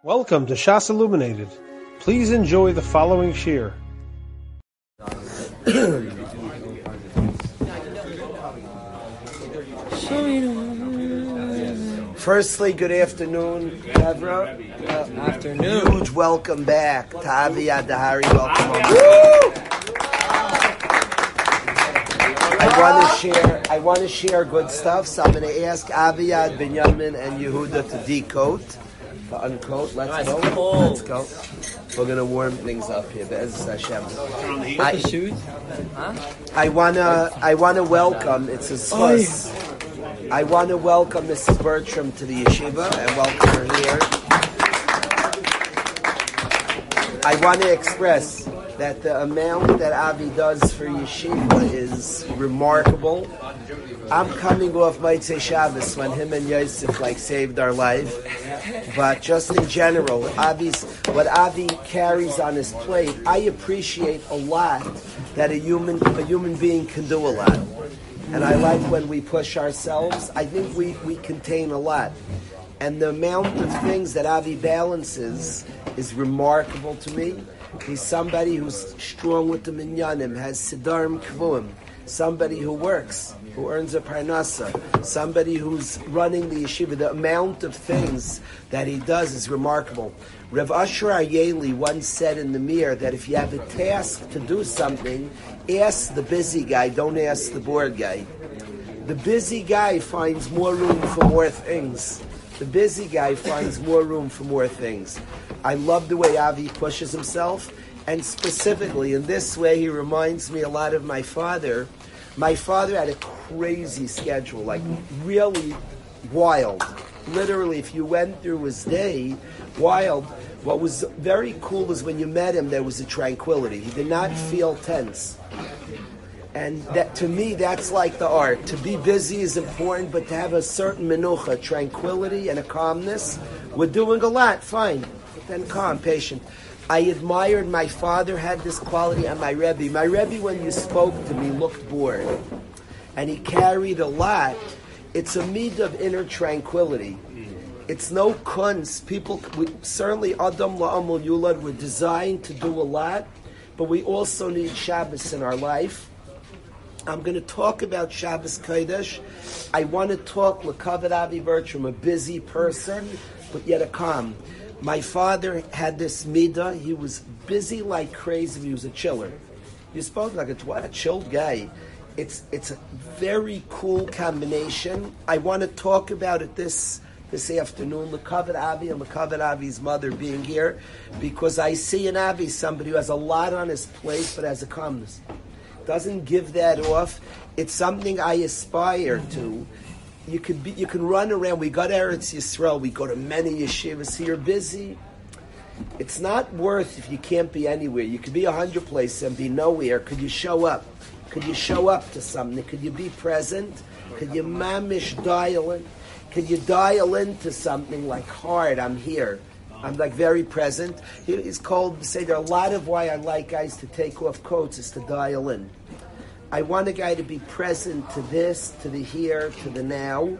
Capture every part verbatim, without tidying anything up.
Welcome to Shas Illuminated. Please enjoy the following shir. Firstly, good afternoon, Evra. Uh, afternoon. Huge welcome back to Aviyad Dahari. Welcome home. I want to share. I want to share good stuff. So I'm going to ask Aviyad, Binyamin, and Yehuda to decode. To uncoat. Let's go. Let's go. We're gonna warm things up here. Be'ez Hashem. I, huh? I wanna. I wanna welcome. It's a schus. I wanna welcome Missus Bertram to the yeshiva and welcome her here. I want to express that the amount that Avi does for yeshiva is remarkable. I'm coming off Motzei Shabbos when him and Yosef like saved our life. But just in general, Avi's, what Avi carries on his plate, I appreciate a lot that a human a human being can do a lot. And I like when we push ourselves. I think we, we contain a lot. And the amount of things that Avi balances is remarkable to me. He's somebody who's strong with the minyanim, has sidarim kvuim, somebody who works, who earns a parnasa, somebody who's running the yeshiva. The amount of things that he does is remarkable. Rav Asher Ayeli once said in the mirror that if you have a task to do something, ask the busy guy, don't ask the bored guy. The busy guy finds more room for more things. The busy guy finds more room for more things. I love the way Avi pushes himself, and specifically in this way he reminds me a lot of my father. My father had a crazy schedule, like really wild. Literally, if you went through his day, wild. What was very cool is when you met him, there was a tranquility. He did not feel tense. And that, to me, that's like the art. To be busy is important, but to have a certain menucha, tranquility and a calmness. We're doing a lot, fine. But then calm, patient. I admired my father had this quality, and my Rebbe. My Rebbe, when you spoke to me, looked bored. And he carried a lot. It's a meed of inner tranquility. It's no kunz. People, we, certainly Adam La'amul Yulad, we're designed to do a lot, but we also need Shabbos in our life. I'm going to talk about Shabbos Kodesh. I want to talk L'Kavod Avi Bertram, a busy person, but yet a calm. My father had this midah. He was busy like crazy. He was a chiller. You spoke like a, what a chilled guy. It's it's a very cool combination. I want to talk about it this this afternoon. L'Kavod Avi and L'Kavod Avi's mother being here, because I see in Avi somebody who has a lot on his plate but has a calmness. Doesn't give that off. It's something I aspire to. You could be, you can run around. We got Eretz Yisrael. We go to many yeshivas. So you're busy. It's not worth if you can't be anywhere. You could be a hundred places and be nowhere. Could you show up? Could you show up to something? Could you be present? Could you mamish dial in? Could you dial into something like hard? I'm here. I'm like very present. It's called to say there are a lot of why I like guys to take off coats is to dial in. I want a guy to be present to this, to the here, to the now,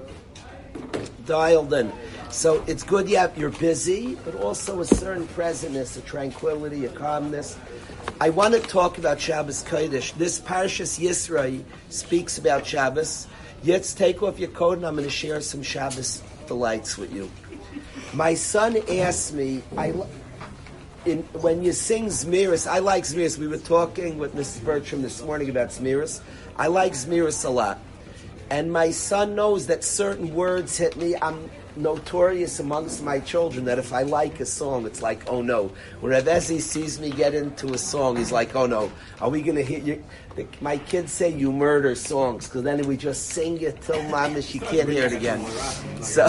dialed in. So it's good, yeah, you're busy, but also a certain presentness, a tranquility, a calmness. I want to talk about Shabbos Kodesh. This Parshas Yisro speaks about Shabbos. Let's take off your coat and I'm going to share some Shabbos delights with you. My son asked me, I, in, when you sing Zmiris, I like Zmiris. We were talking with Missus Bertram this morning about Zmiris. I like Zmiris a lot. And my son knows that certain words hit me. I'm notorious amongst my children that if I like a song, it's like, oh no. When Rav Ezi sees me get into a song, he's like, oh no, are we going to hit you? The, my kids say you murder songs, because then we just sing it till mamish, you can't hear it again. So...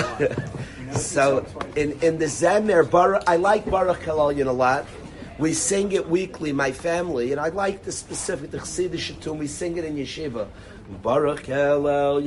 So in, in the Zemer, Baruch, I like Baruch Halal a lot. We sing it weekly, my family, and I like the specific, the Chassidish tune. We sing it in yeshiva. Baruch Halal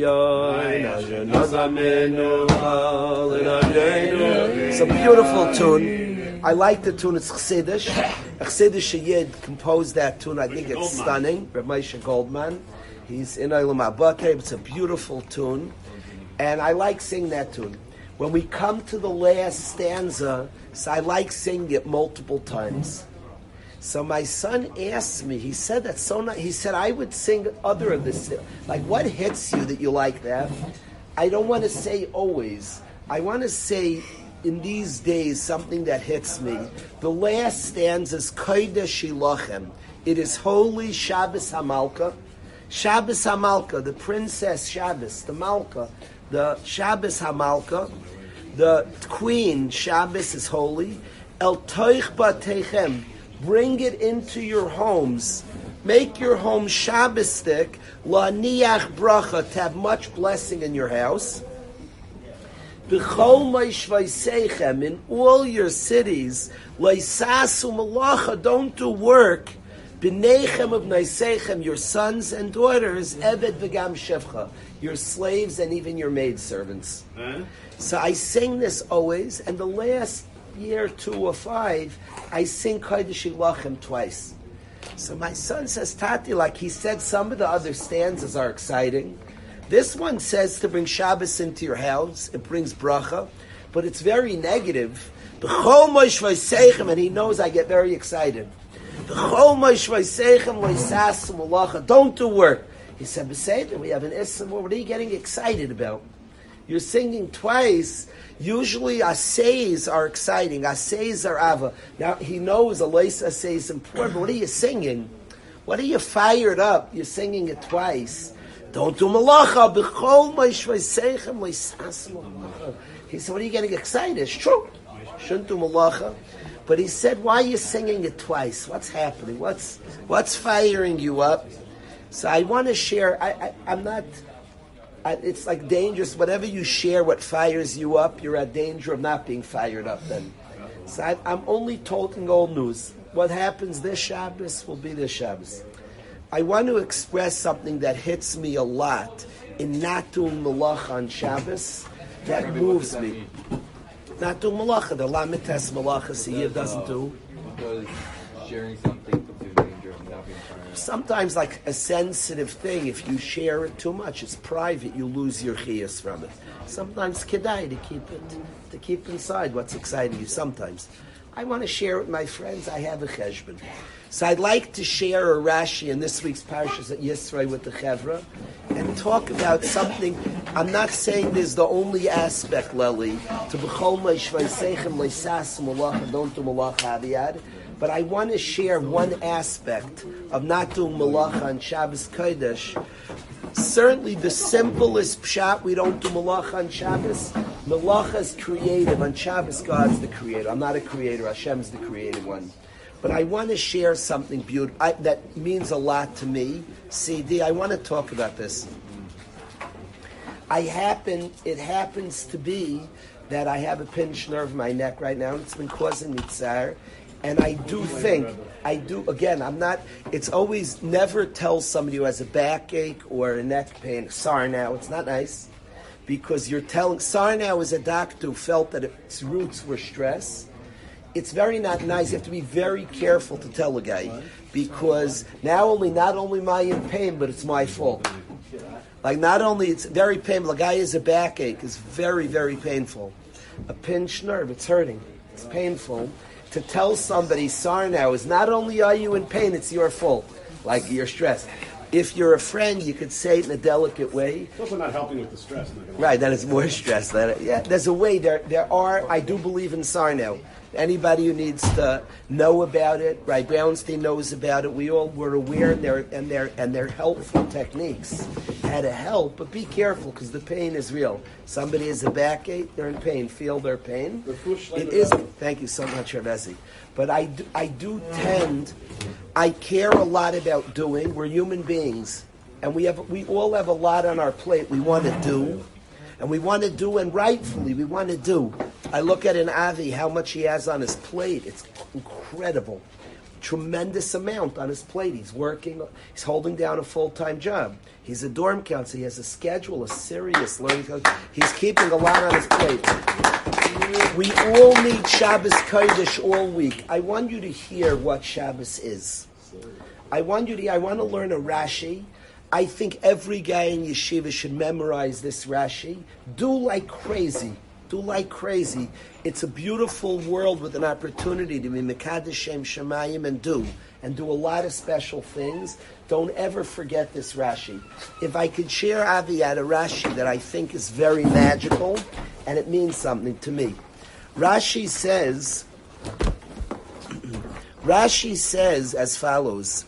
It's a beautiful tune. I like the tune. It's Chassidish. Chassidish Yid composed that tune. I think it's stunning. Reb Moshe Goldman. He's in Olam Abakeh. It's a beautiful tune. And I like singing that tune. When we come to the last stanza, so I like singing it multiple times. So my son asked me, he said that's so nice. He said, I would sing other of this. Like, what hits you that you like that? I don't want to say always. I want to say in these days something that hits me. The last stanza is Kodesh Ilochem. It is holy Shabbos HaMalka. Shabbos HaMalka, the princess Shabbos, the Malka, the Shabbos HaMalka, the queen Shabbos is holy. El Toich Batechem. Bring it into your homes. Make your home Shabbostic, la'niach bracha, to have much blessing in your house. B'chol ma'ishvaisechem, in all your cities, la'isasu malacha, don't do work. B'neichem of naisechem, your sons and daughters, eved v'gam shevcha, your slaves and even your maidservants. Huh? So I sing this always, and the last year, two or five, I sing Kodesh Ilochem twice. So my son says, Tati, like he said, some of the other stanzas are exciting. This one says to bring Shabbos into your house. It brings bracha, but it's very negative. And he knows I get very excited. Don't do work. He said, Beseder, we have an Islam. What are you getting excited about? You're singing twice. Usually assays are exciting. Assays are ava. Now he knows a lace assay is important. But what are you singing? What are you fired up? You're singing it twice. Don't do malacha. He said, what are you getting excited? It's true. Shouldn't do malacha. But he said, why are you singing it twice? What's happening? What's what's firing you up? So I want to share. I, I I'm not. It's like dangerous. Whatever you share, what fires you up, you're at danger of not being fired up then. So I, I'm only talking old news. What happens this Shabbos will be this Shabbos. I want to express something that hits me a lot in not doing malach on Shabbos. That moves me. Not doing malacha. The lamites malacha Siyah doesn't do. Because sharing something puts you in danger of not being fired up. Sometimes, like a sensitive thing, if you share it too much, it's private, you lose your chiyas from it. Sometimes kedai to keep it, to keep inside what's exciting you. Sometimes. I want to share it with my friends. I have a cheshbon. So I'd like to share a Rashi in this week's parashas at Yisroi with the Chevra and talk about something. I'm not saying this is the only aspect, Lely, to b'chol ma'ishvaisechem le'sas malacha, don't do malacha aviyad. But I want to share one aspect of not doing malacha on Shabbos Kodesh. Certainly the simplest pshat, we don't do malacha on Shabbos. Malacha is creative. On Shabbos, God's the creator. I'm not a creator. Hashem's the creative one. But I want to share something beautiful I, that means a lot to me. C D, I want to talk about this. I happen, it happens to be that I have a pinched nerve in my neck right now. It's been causing me tsar. And I do think, I do, again, I'm not, it's always, never tell somebody who has a backache or a neck pain, sorry now, it's not nice. Because you're telling, Sarnow is a doctor who felt that its roots were stress. It's very not nice. You have to be very careful to tell a guy. Because now only, not only am I in pain, but it's my fault. Like not only, it's very painful. A guy has a backache. It's very, very painful. A pinched nerve, it's hurting. It's painful. To tell somebody, Sarnow, is not only are you in pain, it's your fault. Like you're stressed. If you're a friend, you could say it in a delicate way. It's also not helping with the stress. Right, that is more stress. That, yeah, there's a way. There there are, I do believe in Sarnow. Anybody who needs to know about it, right, Brownstein knows about it. We all were aware, and they're, and they're, and they're helpful techniques how to help, but be careful because the pain is real. Somebody has a backache, they're in pain, feel their pain. It is, thank you so much, Ravesi. But I do, I do tend, I care a lot about doing. We're human beings, and we have we all have a lot on our plate we want to do, and we want to do, and rightfully we want to do. I look at an Avi, how much he has on his plate. It's incredible. Tremendous amount on his plate. He's working, he's holding down a full-time job. He's a dorm counselor. He has a schedule, a serious learning. He's keeping a lot on his plate. We all need Shabbos Kodesh all week. I want you to hear what Shabbos is. I want you to, I want to learn a Rashi. I think every guy in yeshiva should memorize this Rashi. Do like crazy. Do like crazy. It's a beautiful world with an opportunity to be Mekadesh Shem Shemayim and do, and do a lot of special things. Don't ever forget this Rashi. If I could share, Avi, at a Rashi that I think is very magical, and it means something to me. Rashi says, Rashi says as follows.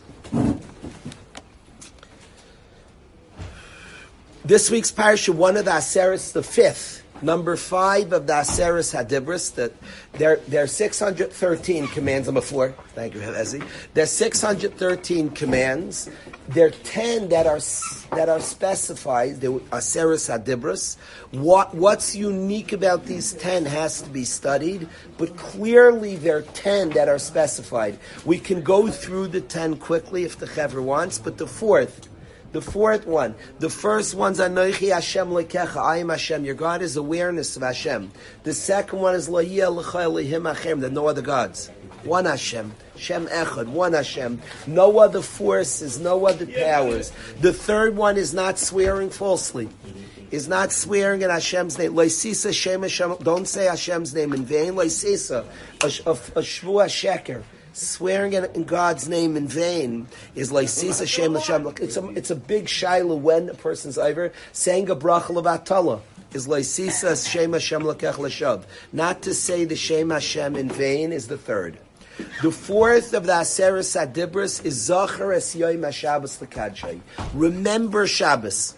This week's parsha, one of the Aseres, the fifth, number five of the Aseres Hadibris, that there there are six hundred thirteen commands. Number four, thank you, Hezi. There's six hundred thirteen commands. There are ten that are that are specified. The Aseres Hadibris. What what's unique about these ten has to be studied, but clearly there are ten that are specified. We can go through the ten quickly if the Chaver wants, but the fourth. The fourth one, the first one's Anochi Hashem Lekecha, I am Hashem. Your God is awareness of Hashem. The second one is Lo Yeh L'cha Elohim Achem, that no other gods. One Hashem, Shem Echad, one Hashem. No other forces, no other powers. The third one is not swearing falsely. Is not swearing in Hashem's name. Loisisa Shem Hashem. Don't say Hashem's name in vain. Loisisa, a, a, a shvua sheker. Swearing in, in God's name in vain is like Sisa Shem L'Shem. It's a it's a big shaila when a person's over saying a bracha levatala is like Sisa Shem Hashem L'Kech L'Shav. Not to say the Shem Hashem in vain is the third. The fourth of the Aseres Hadibros is Zachar Es Yom HaShabbos L'Kadshay. Remember Shabbos.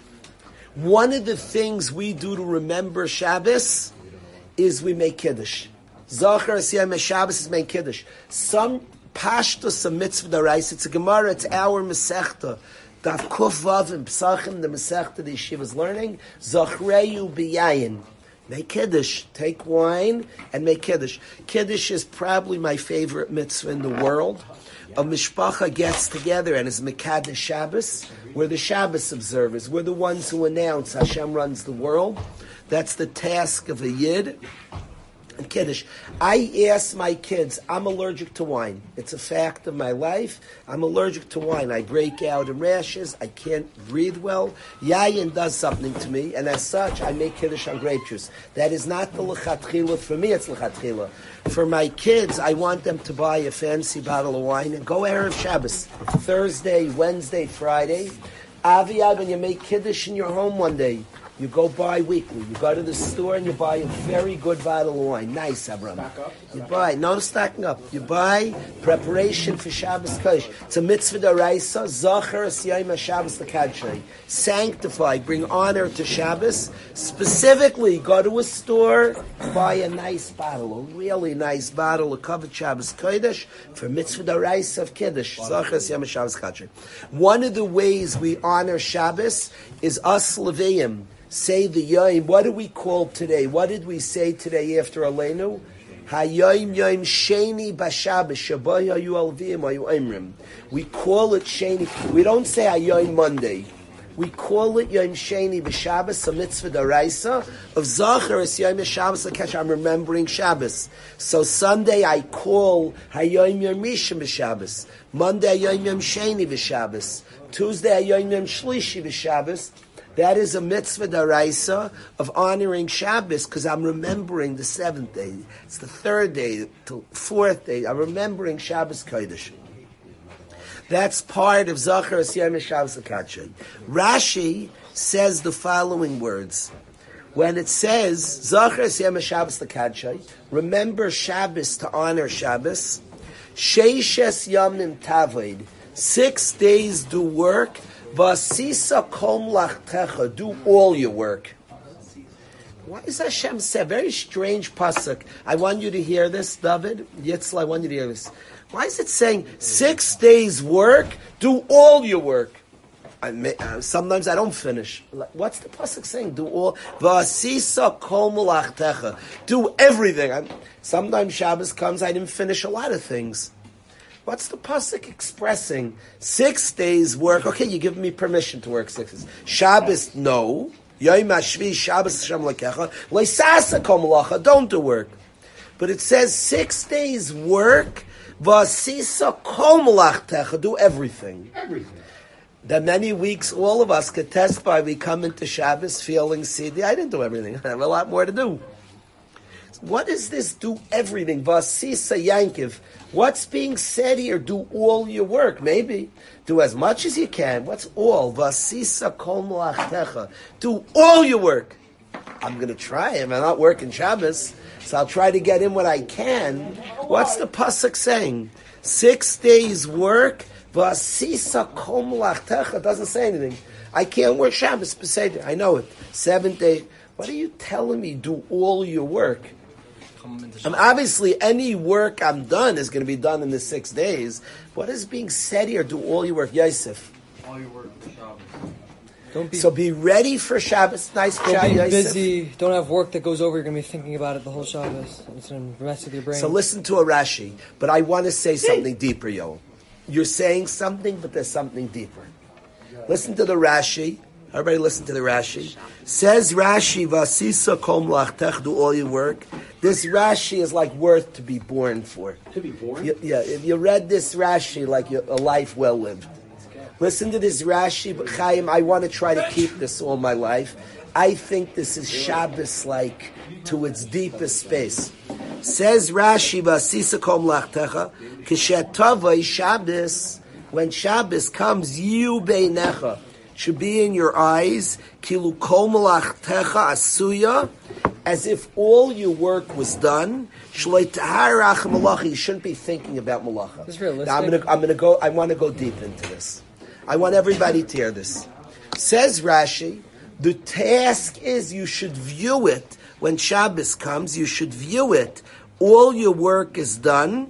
One of the things we do to remember Shabbos is we make Kiddush. Zachar Siyam Shabbos is main Kiddush. Some pashtus a mitzvah daraisa. It's a Gemara. It's our Masechta. Daf Kuf Vav and Pesachim. The Masechta the yeshiva is learning. Zachreyu biyayin. Make Kiddush. Take wine and make Kiddush. Kiddush is probably my favorite mitzvah in the world. A mishpacha gets together and is Mekadesh Shabbos. We're the Shabbos observers. We're the ones who announce Hashem runs the world. That's the task of a Yid. And Kiddush. I ask my kids, I'm allergic to wine. It's a fact of my life. I'm allergic to wine. I break out in rashes. I can't breathe well. Yayin does something to me, and as such, I make Kiddush on grape juice. That is not the lechatchila. For me, it's lechatchila. For my kids, I want them to buy a fancy bottle of wine and go Erev Shabbos. Thursday, Wednesday, Friday. Aviyad, when you make Kiddush in your home one day, you go bi-weekly. You go to the store and you buy a very good bottle of wine. Nice, Abraham. You buy, no stacking up. You buy preparation for Shabbos Kodesh. It's a mitzvah d'oraisa. Zachar Siyam HaShabbos L'Kadshay. Sanctify, bring honor to Shabbos. Specifically, go to a store, buy a nice bottle, a really nice bottle of covered Shabbos Kodesh for mitzvah d'oraisa of Kiddush. Zachar Siyam HaShabbos L'Kadshay. One of the ways we honor Shabbos is us Leviim. Say the Yom. What do we call today? What did we say today after Aleinu? Hayom Yom Sheni Bashabbos Shabbai Hayu Alvim Hayu Imrim. We call it Sheni. We don't say Hayom Monday. We call it Yom Sheni B'Shabbos, a mitzvah d'oraisa of Zachar Es Yom Shabbos L'Kadshay. I'm remembering Shabbos. So Sunday I call Hayom Yom Rishon B'Shabbos. Monday Hayom Yom Sheni B'Shabbos. Tuesday Hayom Yom Shlishi B'Shabbos. That is a mitzvah d'oraisa of honoring Shabbos because I'm remembering the seventh day. It's the third day, the fourth day. I'm remembering Shabbos Kodesh. That's part of Zachar Siyam Shabbos L'Kadshay. Rashi says the following words. When it says Zachar Siyam Shabbos L'Kadshay, remember Shabbos to honor Shabbos. Sheishes Yamim Taved, six days do work. Vasisa kol lachtecha, do all your work. Why does Hashem say a very strange pasuk? I want you to hear this, David. Yitzhak, I want you to hear this. Why is it saying six days work, do all your work? I may, uh, sometimes I don't finish. What's the pasuk saying? Do all. Vasisa kol lachtecha, do everything. I'm, sometimes Shabbos comes, I didn't finish a lot of things. What's the pasuk expressing? Six days work. Okay, you give me permission to work six days. Shabbos, no. Yom HaShvi, Shabbos Hashem L'Kecha. Leisasa kol malacha, don't do work. But it says six days work. Vasisa kol malachtecha, do everything. Everything. That many weeks, all of us could testify. We come into Shabbos feeling seedy. I didn't do everything. I have a lot more to do. What is this? Do everything. Vasisa Yankiv. What's being said here? Do all your work. Maybe. Do as much as you can. What's all? Vasisa kol malachtecha. Do all your work. I'm going to try. I'm not working Shabbos, so I'll try to get in what I can. What's the pasuk saying? Six days work. Vasisa kol malachtecha. Doesn't say anything. I can't work Shabbos. Beseder. I know it. Seventh day. What are you telling me? Do all your work. And obviously, any work I'm done is going to be done in the six days. What is being said here? Do all your work, Yosef. All your work for Shabbos. Don't be, so be ready for Shabbos. Nice don't job, be Yosef. busy. Don't have work that goes over. You're going to be thinking about it the whole Shabbos. It's going to mess with your brain. So listen to a Rashi. But I want to say something deeper, yo. You're saying something, but there's something deeper. Listen to the Rashi. Everybody listen to the Rashi. Says Rashi, Vasisa kol mlachtech, do all your work. This Rashi is like worth to be born for. To be born? You, yeah, if you read this Rashi, like a life well lived. Listen to this Rashi, but Chaim, I want to try to keep this all my life. I think this is Shabbos like to its deepest space. Says Rashi, Vasisa kol mlachtecha, kishetavai Shabbos, when Shabbos comes, you beinecha, should be in your eyes, kilu kol malachtecha asuya, as if all your work was done. Shloi taharach malacha, you shouldn't be thinking about malacha. Is realistic? Now I'm going to, I'm going to go. I want to go deep into this. I want everybody to hear this. Says Rashi, the task is you should view it when Shabbos comes. You should view it. All your work is done.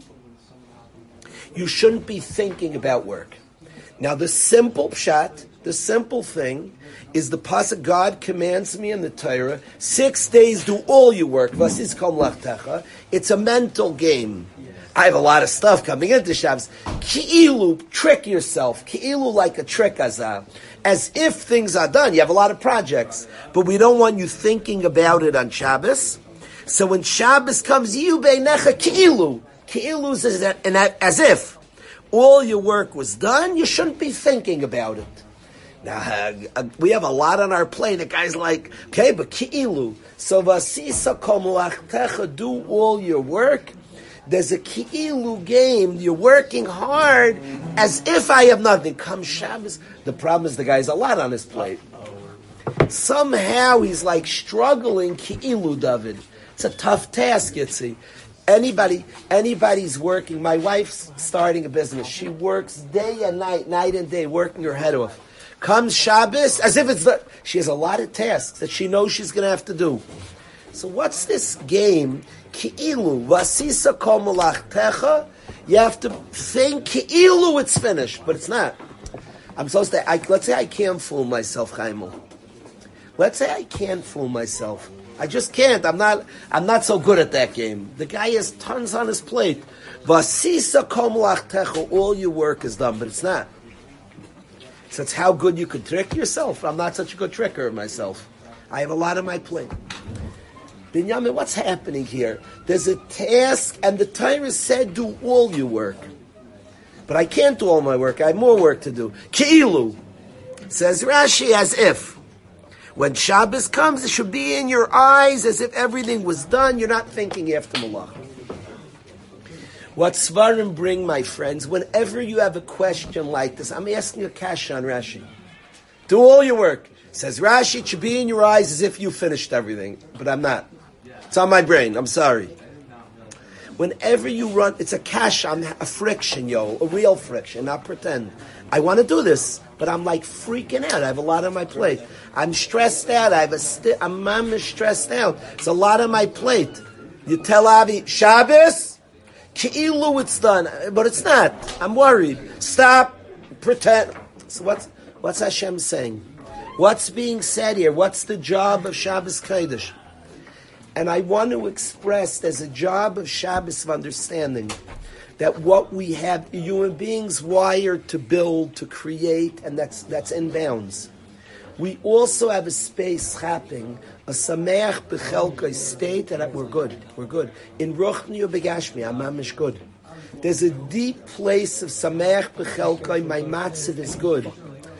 You shouldn't be thinking about work. Now the simple pshat. The simple thing is the pasuk God commands me in the Torah, six days do all your work. Vasis kol mlachtecha. It's a mental game. I have a lot of stuff coming into Shabbos. Ki'ilu, trick yourself. Ki'ilu like a trick azah. As if things are done. You have a lot of projects. But we don't want you thinking about it on Shabbos. So when Shabbos comes, you beinecha ki'ilu. Ki'ilu is as if all your work was done. You shouldn't be thinking about it. Now, uh, we have a lot on our plate. The guy's like, okay, but ki'ilu. So, vasisa kol malachtecha, do all your work. There's a ki'ilu game. You're working hard as if I have nothing. Come Shabbos. The problem is the guy's a lot on his plate. Somehow he's like struggling ki'ilu, David. It's a tough task, you see. Anybody, anybody's working. My wife's starting a business. She works day and night, night and day, working her head off. Comes Shabbos, as if it's the... She has a lot of tasks that she knows she's going to have to do. So what's this game? Ki'ilu, vasisa kol malachtecha. You have to think ki'ilu it's finished, but it's not. I'm supposed to... I, let's say I can't fool myself, Chaimel. Let's say I can't fool myself. I just can't. I'm not I'm not so good at that game. The guy has tons on his plate. Vasisa kol malachtecha, all your work is done, but it's not. So that's how good you could trick yourself. I'm not such a good tricker myself. I have a lot on my plate. Binyamin, what's happening here? There's a task, and the Torah said, do all your work. But I can't do all my work. I have more work to do. Ki'ilu. Says Rashi, as if. When Shabbos comes, it should be in your eyes as if everything was done. You're not thinking after Malach. What Svarim bring, my friends, whenever you have a question like this, I'm asking you a kasha on Rashi. Do all your work. Says Rashi, it should be in your eyes as if you finished everything. But I'm not. It's on my brain. I'm sorry. Whenever you run, it's a kasha, a friction, yo, a real friction, not pretend. I want to do this, but I'm like freaking out. I have a lot on my plate. I'm stressed out. I have a sti- I'm, I'm stressed out. It's a lot on my plate. You tell Avi, Shabbos? Ki'ilu it's done, but it's not. I'm worried. Stop, pretend. So what's what's Hashem saying? What's being said here? What's the job of Shabbos Kodesh? And I want to express there's a job of Shabbos of understanding that what we have, human beings wired to build, to create, and that's that's in bounds. We also have a space happening, a sameach bechelka state that we're good. We're good. In Ruchni or Begashmi, I'm mamish good. There's a deep place of sameach bechelka, my matziv is good.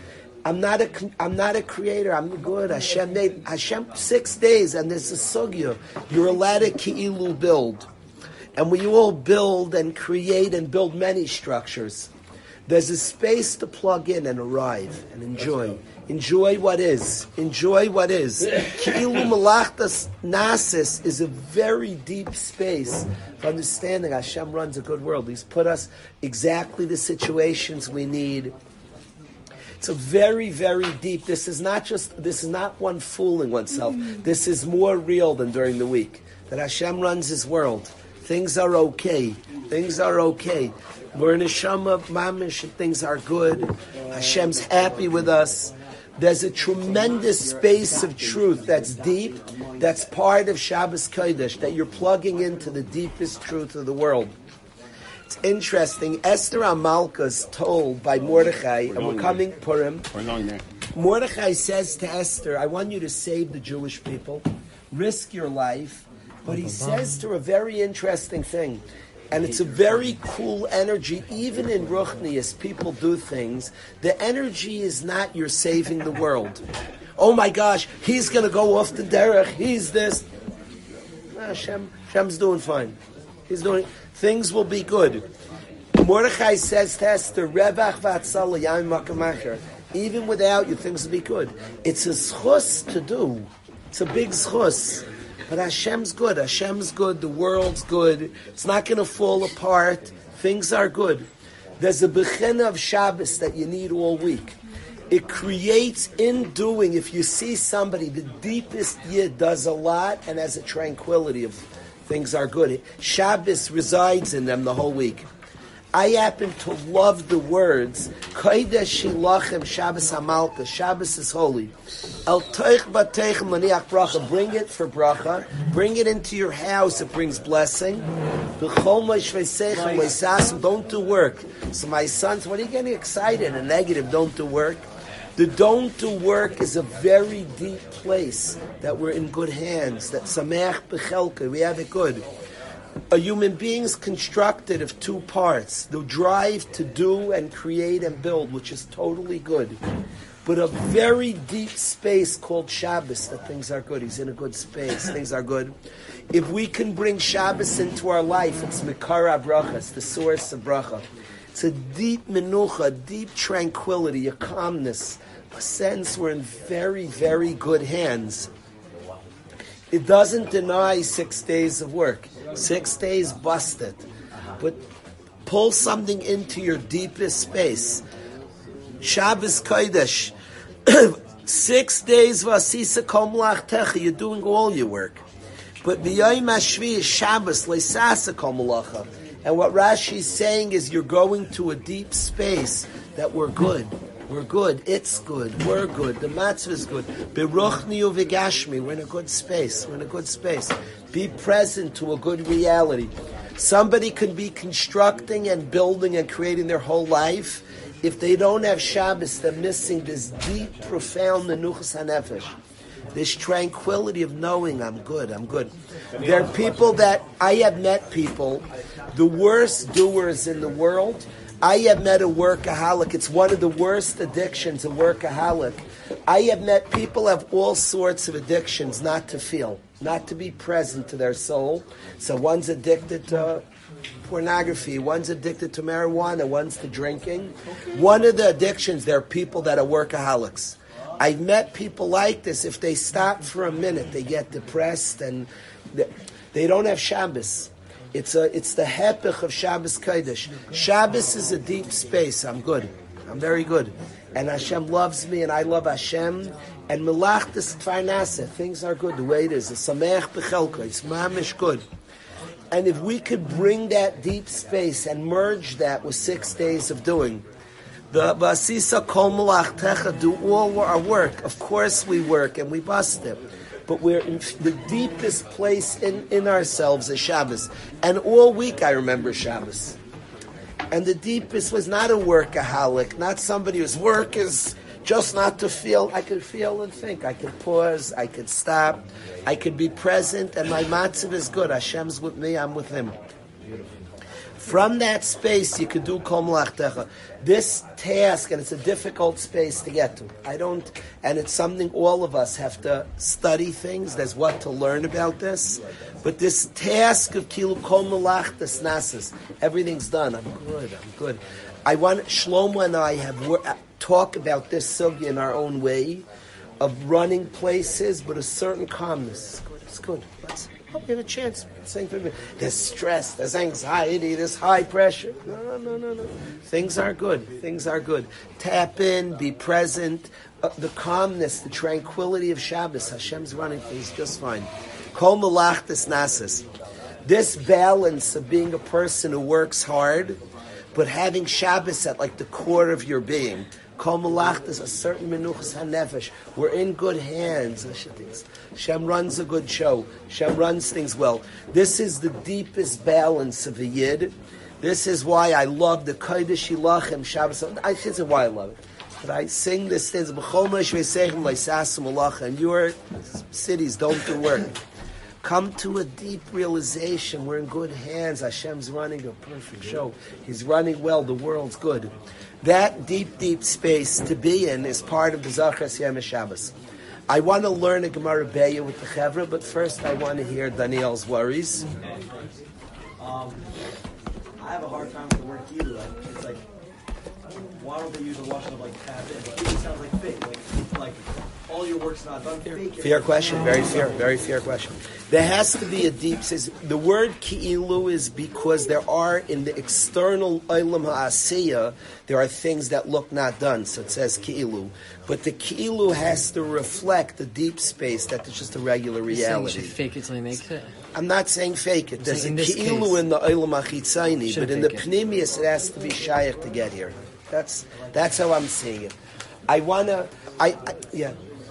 I'm not a, I'm not a creator. I'm good. Hashem made Hashem six days, and there's a sugya. You're allowed to ki'ilu build, and we all build and create and build many structures. There's a space to plug in and arrive and enjoy. Enjoy what is. Enjoy what is. Ki'ilu malachtas nasis is a very deep space for understanding Hashem runs a good world. He's put us exactly the situations we need. It's a very, very deep. This is not just. This is not one fooling oneself. This is more real than during the week. That Hashem runs His world. Things are okay. Things are okay. We're in a shama mamish, and things are good. Hashem's happy with us. There's a tremendous space of truth that's deep. That's part of Shabbos Kodesh. That you're plugging into the deepest truth of the world. It's interesting. Esther Amalka is told by Mordechai, and we're coming Purim. We're going there. Mordechai says to Esther, I want you to save the Jewish people, risk your life. But he says to her a very interesting thing, and it's a very cool energy. Even in Ruchnius, people do things. The energy is not you're saving the world. Oh my gosh, he's going to go off the derech. He's this. No, Hashem, Hashem's doing fine. He's doing. Things will be good. Mordechai says to Esther, Revach v'atzala yayim makamacher. Even without you, things will be good. It's a schus to do. It's a big schus. But Hashem's good. Hashem's good. The world's good. It's not going to fall apart. Things are good. There's a bechina of Shabbos that you need all week. It creates in doing, if you see somebody, the deepest yid does a lot and has a tranquility of things are good. Shabbos resides in them the whole week. I happen to love the words Kodesh Shilachem Shabbos Hamalka. Shabbos is holy. El Teich Bateichem Maniach Bracha. Bring it for bracha. Bring it into your house. It brings blessing. Don't do work. So my sons, when are you getting excited and negative? Don't do work. The don't do work is a very deep place that we're in good hands. That Sameach Bechelka. We have it good. A human being is constructed of two parts. The drive to do and create and build, which is totally good. But a very deep space called Shabbos, that things are good. He's in a good space. Things are good. If we can bring Shabbos into our life, it's Mikara Bracha. It's the source of Bracha. It's a deep menucha, a deep tranquility, a calmness, a sense we're in very, very good hands. It doesn't deny six days of work. Six days busted. But pull something into your deepest space. Shabbos Kodesh. Six days vasisa kol melachtecha. You're doing all your work. But b'yayim hashvi is Shabbos leisasa kol melacha. And what Rashi is saying is you're going to a deep space that we're good. We're good. It's good. We're good. The matzvah is good. Beruchni uvigashmi. We're in a good space. We're in a good space. Be present to a good reality. Somebody can be constructing and building and creating their whole life. If they don't have Shabbos, they're missing this deep, profound menuchas hanefesh. This tranquility of knowing I'm good, I'm good. There are people that, I have met people, the worst doers in the world. I have met a workaholic. It's one of the worst addictions, a workaholic. I have met people have all sorts of addictions not to feel, not to be present to their soul. So one's addicted to pornography, one's addicted to marijuana, one's to drinking. One of the addictions, there are people that are workaholics. I've met people like this. If they stop for a minute, they get depressed and they, they don't have Shabbos. It's a, it's the hepech of Shabbos Kodesh. Shabbos is a deep space. I'm good. I'm very good. And Hashem loves me and I love Hashem. And melachtas tfarnasa. Things are good the way it is. It's sameach bechelka. It's mamish good. And if we could bring that deep space and merge that with six days of doing, the vasisa kol melachtecha, do all our work. Of course we work and we bust it. But we're in the deepest place in, in ourselves is Shabbos. And all week I remember Shabbos. And the deepest was not a workaholic, not somebody whose work is just not to feel. I could feel and think. I could pause. I could stop. I could be present. And my matzav is good. Hashem's with me. I'm with Him. From that space, you could do Kol Melachtecha. This task, and it's a difficult space to get to. I don't, and it's something all of us have to study things. There's what to learn about this. But this task of Kilu Kol Melachtes Nasis, everything's done. I'm good, I'm good. I want, Shlomo and I have wor- talk about this sugya in our own way, of running places, but a certain calmness. It's good, it's good. Let's, oh, we have a chance. There's stress, there's anxiety, there's high pressure. No, no, no, no. Things are good. Things are good. Tap in, be present. Uh, the calmness, the tranquility of Shabbos. Hashem's running things just fine. Kol Melachtes Nasis. This balance of being a person who works hard, but having Shabbos at like the core of your being. Kol Melachtes, a certain menuchas hanefesh. We're in good hands. Shem runs a good show. Shem runs things well. This is the deepest balance of a yid. This is why I love the Kodesh Yilachem Shabbos. I should say why I love it. But I sing this things, and your cities don't do work. Come to a deep realization. We're in good hands. Hashem's running a perfect show. He's running well. The world's good. That deep, deep space to be in is part of the Zachas Yom Shabbos. I want to learn a Gemara Beya with the Chevra, but first I want to hear Daniel's worries. Um, I have a hard time with the word kilu. It's like, why don't they use a washing of like tap in? But it sounds like fake. Like, like all your work's not done. Fake. Fair question. Very fair. Very fair question. There has to be a deep. Says the word ki'ilu is because there are in the external olam ha'asiyah there are things that look not done. So it says ki'ilu, but the ki'ilu has to reflect the deep space that is just a regular reality. You should fake it till he makes it. I'm not saying fake it. There's a in ki'ilu in the olam ha'chitzayni, but in the it. pnimius it has to be shayach to get here. That's that's how I'm seeing it. I wanna. I, I yeah.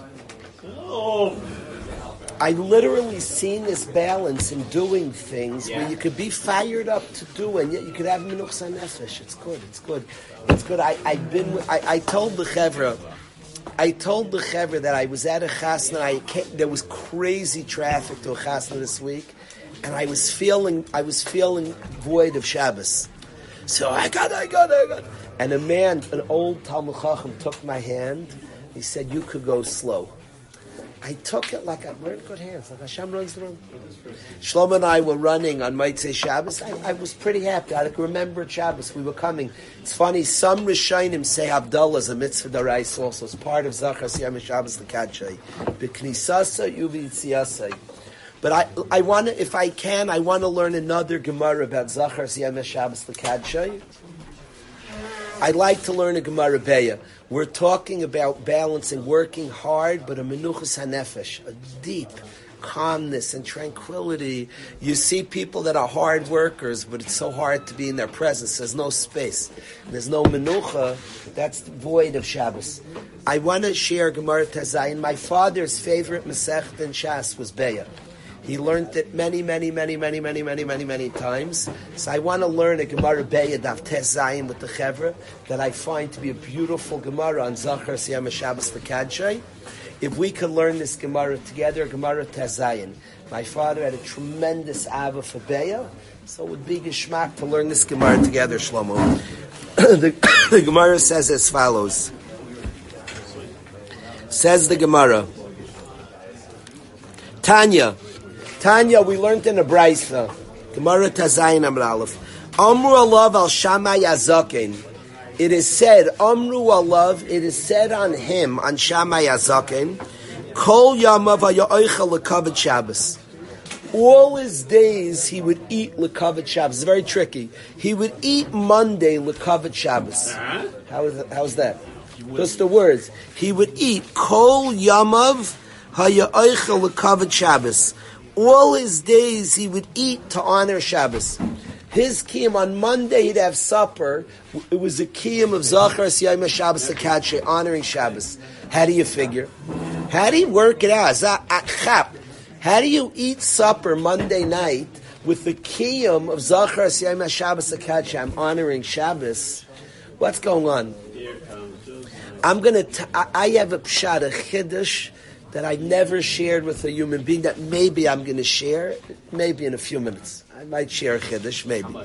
Oh. I literally seen this balance in doing things yeah. where you could be fired up to do, and yet you could have minuchas hanefesh. It's good. It's good. It's good. I, I've been. I, I told the chevra. I told the chevra that I was at a chasna. I came, there was crazy traffic to a chasna this week, and I was feeling. I was feeling void of Shabbos. So I got. I got. I got. And a man, an old Talmud Chacham, took my hand. He said, "You could go slow." I took it like we're in good hands, like Hashem runs the room. Shlomo and I were running on Motzei Shabbos. I, I was pretty happy. I remembered Shabbos. We were coming. It's funny, some Rishonim say Havdalah is a mitzvah d'oraisa also. It's part of Zachas Yom Shabbos l'kadshei. B'knisasa yuvi tziyasai. But I, I want to, if I can, I want to learn another Gemara about Zachas Yom Shabbos l'kadshei. I'd like to learn a Gemara Beya. We're talking about balancing, working hard, but a menuchas hanefesh, a deep calmness and tranquility. You see people that are hard workers, but it's so hard to be in their presence. There's no space. There's no menucha. That's void of Shabbos. I want to share Gemara Tazayin. My father's favorite Masechta in Shas was Beya. He learned it many, many, many, many, many, many, many, many times. So I want to learn a Gemara Beya Daf Tes Zayin with the Chevra that I find to be a beautiful Gemara on Zachar Siyam Shabbos L'Kadshei. If we could learn this Gemara together, Gemara Tes Zayin. My father had a tremendous ava for Beya, so it would be geschmack to learn this Gemara together, Shlomo. the, the Gemara says as follows. Says the Gemara. Tanya. Tanya, we learned in a Braisa, Gemara Tazayin Amar Aleph. Amru alav al Shammai Azaken. It is said, Amru alav, it is said on him, on Shammai Azaken, Kol yamav ha'ya'oichel l'kavod Shabbos. All his days he would eat l'kavod Shabbos. It's very tricky. He would eat Monday l'kavod Shabbos. How is that? How is that? Just the words. He would eat Kol yamav ha'ya'oichel l'kavod Shabbos. All his days he would eat to honor Shabbos. His kiyum on Monday he'd have supper. It was a kiyum of Zachar Siyam Shabbos L'Kadshei, honoring Shabbos. How do you figure? How do you work it out? How do you eat supper Monday night with the kiyum of Zachar Siyam Shabbos L'Kadshei? I'm honoring Shabbos. What's going on? I'm gonna. T- I have a pshat, a chiddush that I never shared with a human being that maybe I'm going to share, maybe in a few minutes. I might share a chiddush, maybe.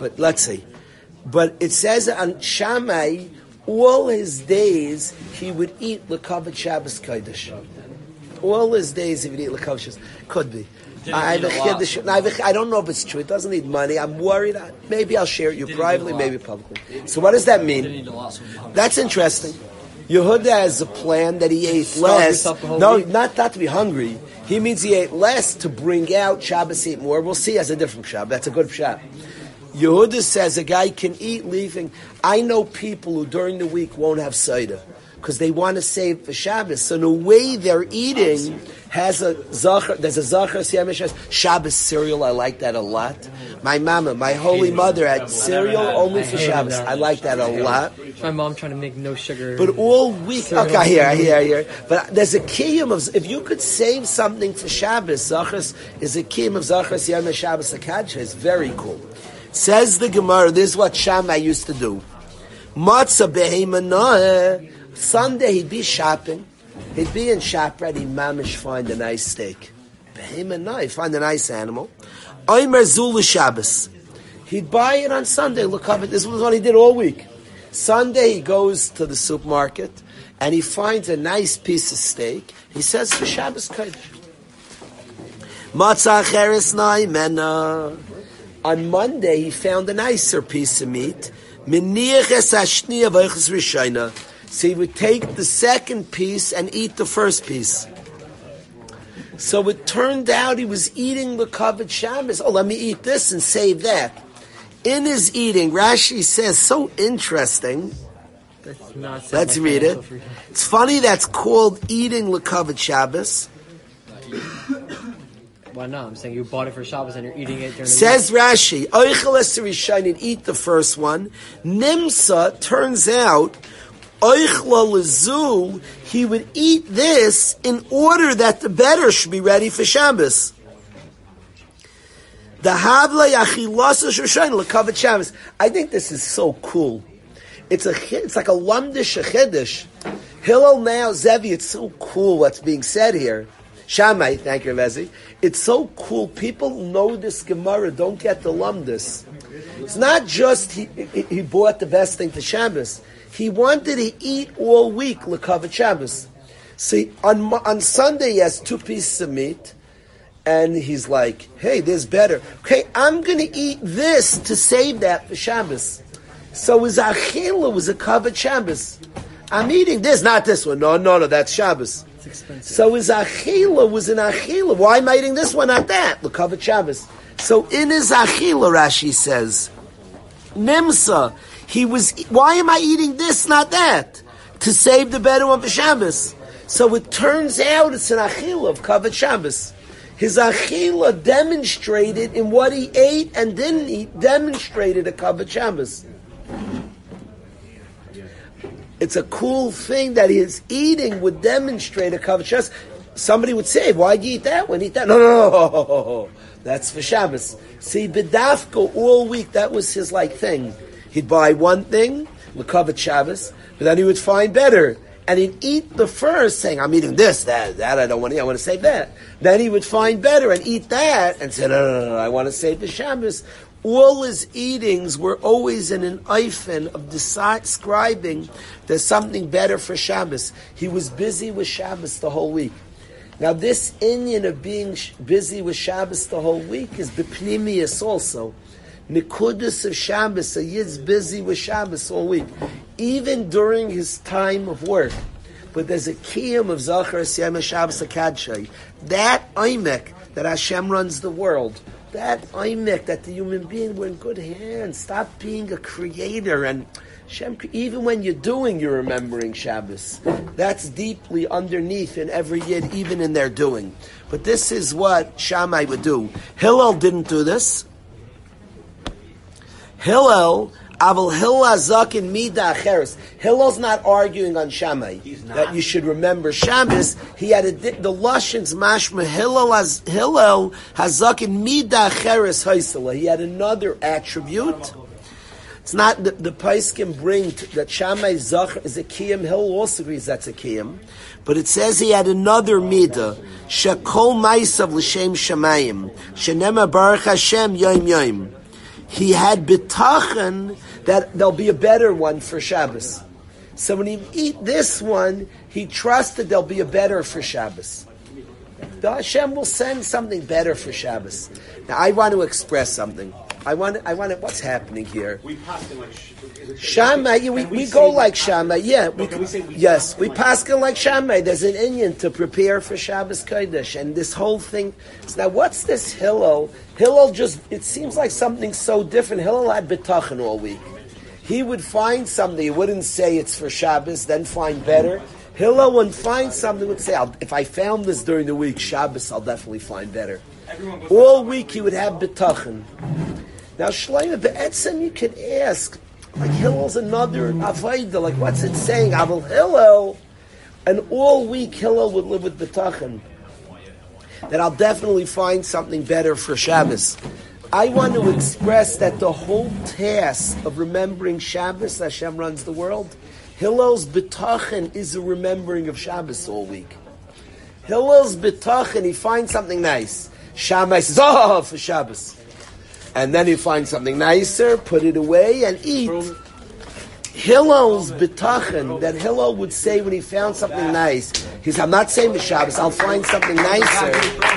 but let's see. But it says on Shammai, all his days he would eat L'Kavod Shabbos Kodesh. All his days he would eat L'Kavod Shabbos. Could be. I, have a chiddush, I, have a, I don't know if it's true. It doesn't need money. I'm worried. Maybe I'll share it you privately, maybe publicly. So what does that mean? That's interesting. Yehuda has a plan that he ate less. No, not, not to be hungry. He means he ate less to bring out Shabbos eat more. We'll see as a different pshat. That's a good pshat. Yehuda says a guy can eat leaving. I know people who during the week won't have cider because they want to save for Shabbos. So the way they're eating has a zachar. There's a zachar Siamish Shabbos cereal. I like that a lot. My mama, my holy mother, had cereal only for Shabbos. I like that a lot. My mom trying to make no sugar. But all week, okay, here, here, here. But there's a kiyum of if you could save something for Shabbos, zachar is a kiyum of zachar Siamish Shabbos Akadsha. It's very cool. Says the Gemara, this is what Shammai used to do. Matzah behemanoah. Sunday he'd be shopping. He'd be in ShopRite. He'd mamish find a nice steak. Behemanoah, he'd find a nice animal. Omer Zul Shabbos. He'd buy it on Sunday. Look up, this was what he did all week. Sunday he goes to the supermarket and he finds a nice piece of steak. He says for Shabbos Kodesh. Matzah cheres naimena. On Monday, he found a nicer piece of meat. So he would take the second piece and eat the first piece. So it turned out he was eating the covered Shabbos. Oh, let me eat this and save that. In his eating, Rashi says, so interesting. That's not Let's read it. It's funny that's called eating the covered Shabbos. Why not? I'm saying you bought it for Shabbos and you're eating it during the Says Rashi, Oichel Esrishon and eat the first one. Nimsa, turns out, Oichel Lezu, he would eat this in order that the better should be ready for Shabbos. The Havla Yachilas Shoshain L'Kavod Shabbos. I think this is so cool. It's a it's like a lamdish chiddush. Hillel now Zevi. It's so cool what's being said here. Shammai, thank you, Lezi. It's so cool. People know this Gemara, don't get the lumdus. It's not just he, he, he bought the best thing for Shabbos. He wanted to eat all week L'Kavod Shabbos. See, on, on Sunday he has two pieces of meat, and he's like, hey, there's better. Okay, I'm going to eat this to save that for Shabbos. So his achila was a Kavod Shabbos. I'm eating this, not this one. No, no, no, that's Shabbos. So his achila was an achila. Why am I eating this one, not that? L'Kavod Shabbos. So in his achila, Rashi says, Nimsa, he was, why am I eating this, not that? To save the better one for Shabbos. So it turns out it's an achila of Kavod Shabbos. His achila demonstrated in what he ate and didn't eat, demonstrated a Kavod Shabbos. It's a cool thing that his eating would demonstrate a Kavod Shabbos. Somebody would say, why'd you eat that one? Eat that? No, no, no. That's for Shabbos. See, B'dafko all week, that was his like thing. He'd buy one thing, the Kavod Shabbos, but then he would find better. And he'd eat the first, saying, I'm eating this, that, that, I don't want to eat, I want to save that. Then he would find better and eat that, and say, no, no, no, no, I want to save the Shabbos. All his eatings were always in an eifin of describing there's something better for Shabbos. He was busy with Shabbos the whole week. Now this inyan of being busy with Shabbos the whole week is b'pnimius also. Nikudus of Shabbos, a yid's busy with Shabbos all week, even during his time of work. But there's a kiyum of Zachar Siyam Shabbos Akadshay. That oimek that Hashem runs the world. That oimek that the human being, we're in good hands. Stop being a creator and Hashem, even when you're doing, you're remembering Shabbos. That's deeply underneath in every yid, even in their doing. But this is what Shammai would do. Hillel didn't do this. Hillel, Aval Hillel Zakin Mida Acheres. Hillel's not arguing on Shammai that you should remember Shabbos. He had a, the Lashon's mashma Hillel has Hillel Hazakin Mida Acheres Haisela. He had another attribute. It's not the, the Pais can bring to, that Shammai Zach is a kiyum. Hillel also agrees that's a kiyum, but it says he had another mida. Shekol Maisav l'shem Shamayim. Shenema Baruch Hashem Yom Yom. he had bitachon that there'll be a better one for Shabbos. So when he eat this one, he trusted there'll be a better for Shabbos. The Hashem will send something better for Shabbos. Now I want to express something. I want. I want. What's happening here? We pass it like Shammai. Yeah, we, we go like Shammai. Yeah. We, we say we yes, we pass it like Shammai. There's an Inyan to prepare for Shabbos Kodesh, and this whole thing. So now, what's this Hillel? Hillel just. It seems like something so different. Hillel had bitachon all week. He would find something. He wouldn't say it's for Shabbos, then find better. Hillel would find something, would say, I'll, if I found this during the week, Shabbos, I'll definitely find better. All week he would have bitachon. Now, Shlomo Be'etzem, you could ask, like Hillel's another Avaida, like what's it saying? Aval Hillel, and all week Hillel would live with bitachon. That I'll definitely find something better for Shabbos. I want to express that the whole task of remembering Shabbos, Hashem runs the world, Hillel's bitachon is a remembering of Shabbos all week. Hillel's bitachon, he finds something nice. Shammai says, oh, for Shabbos. And then he finds something nicer, put it away, and eat. Hillel's bitachon, that Hillel would say when he found something nice, he says, I'm not saying for Shabbos, I'll find something nicer.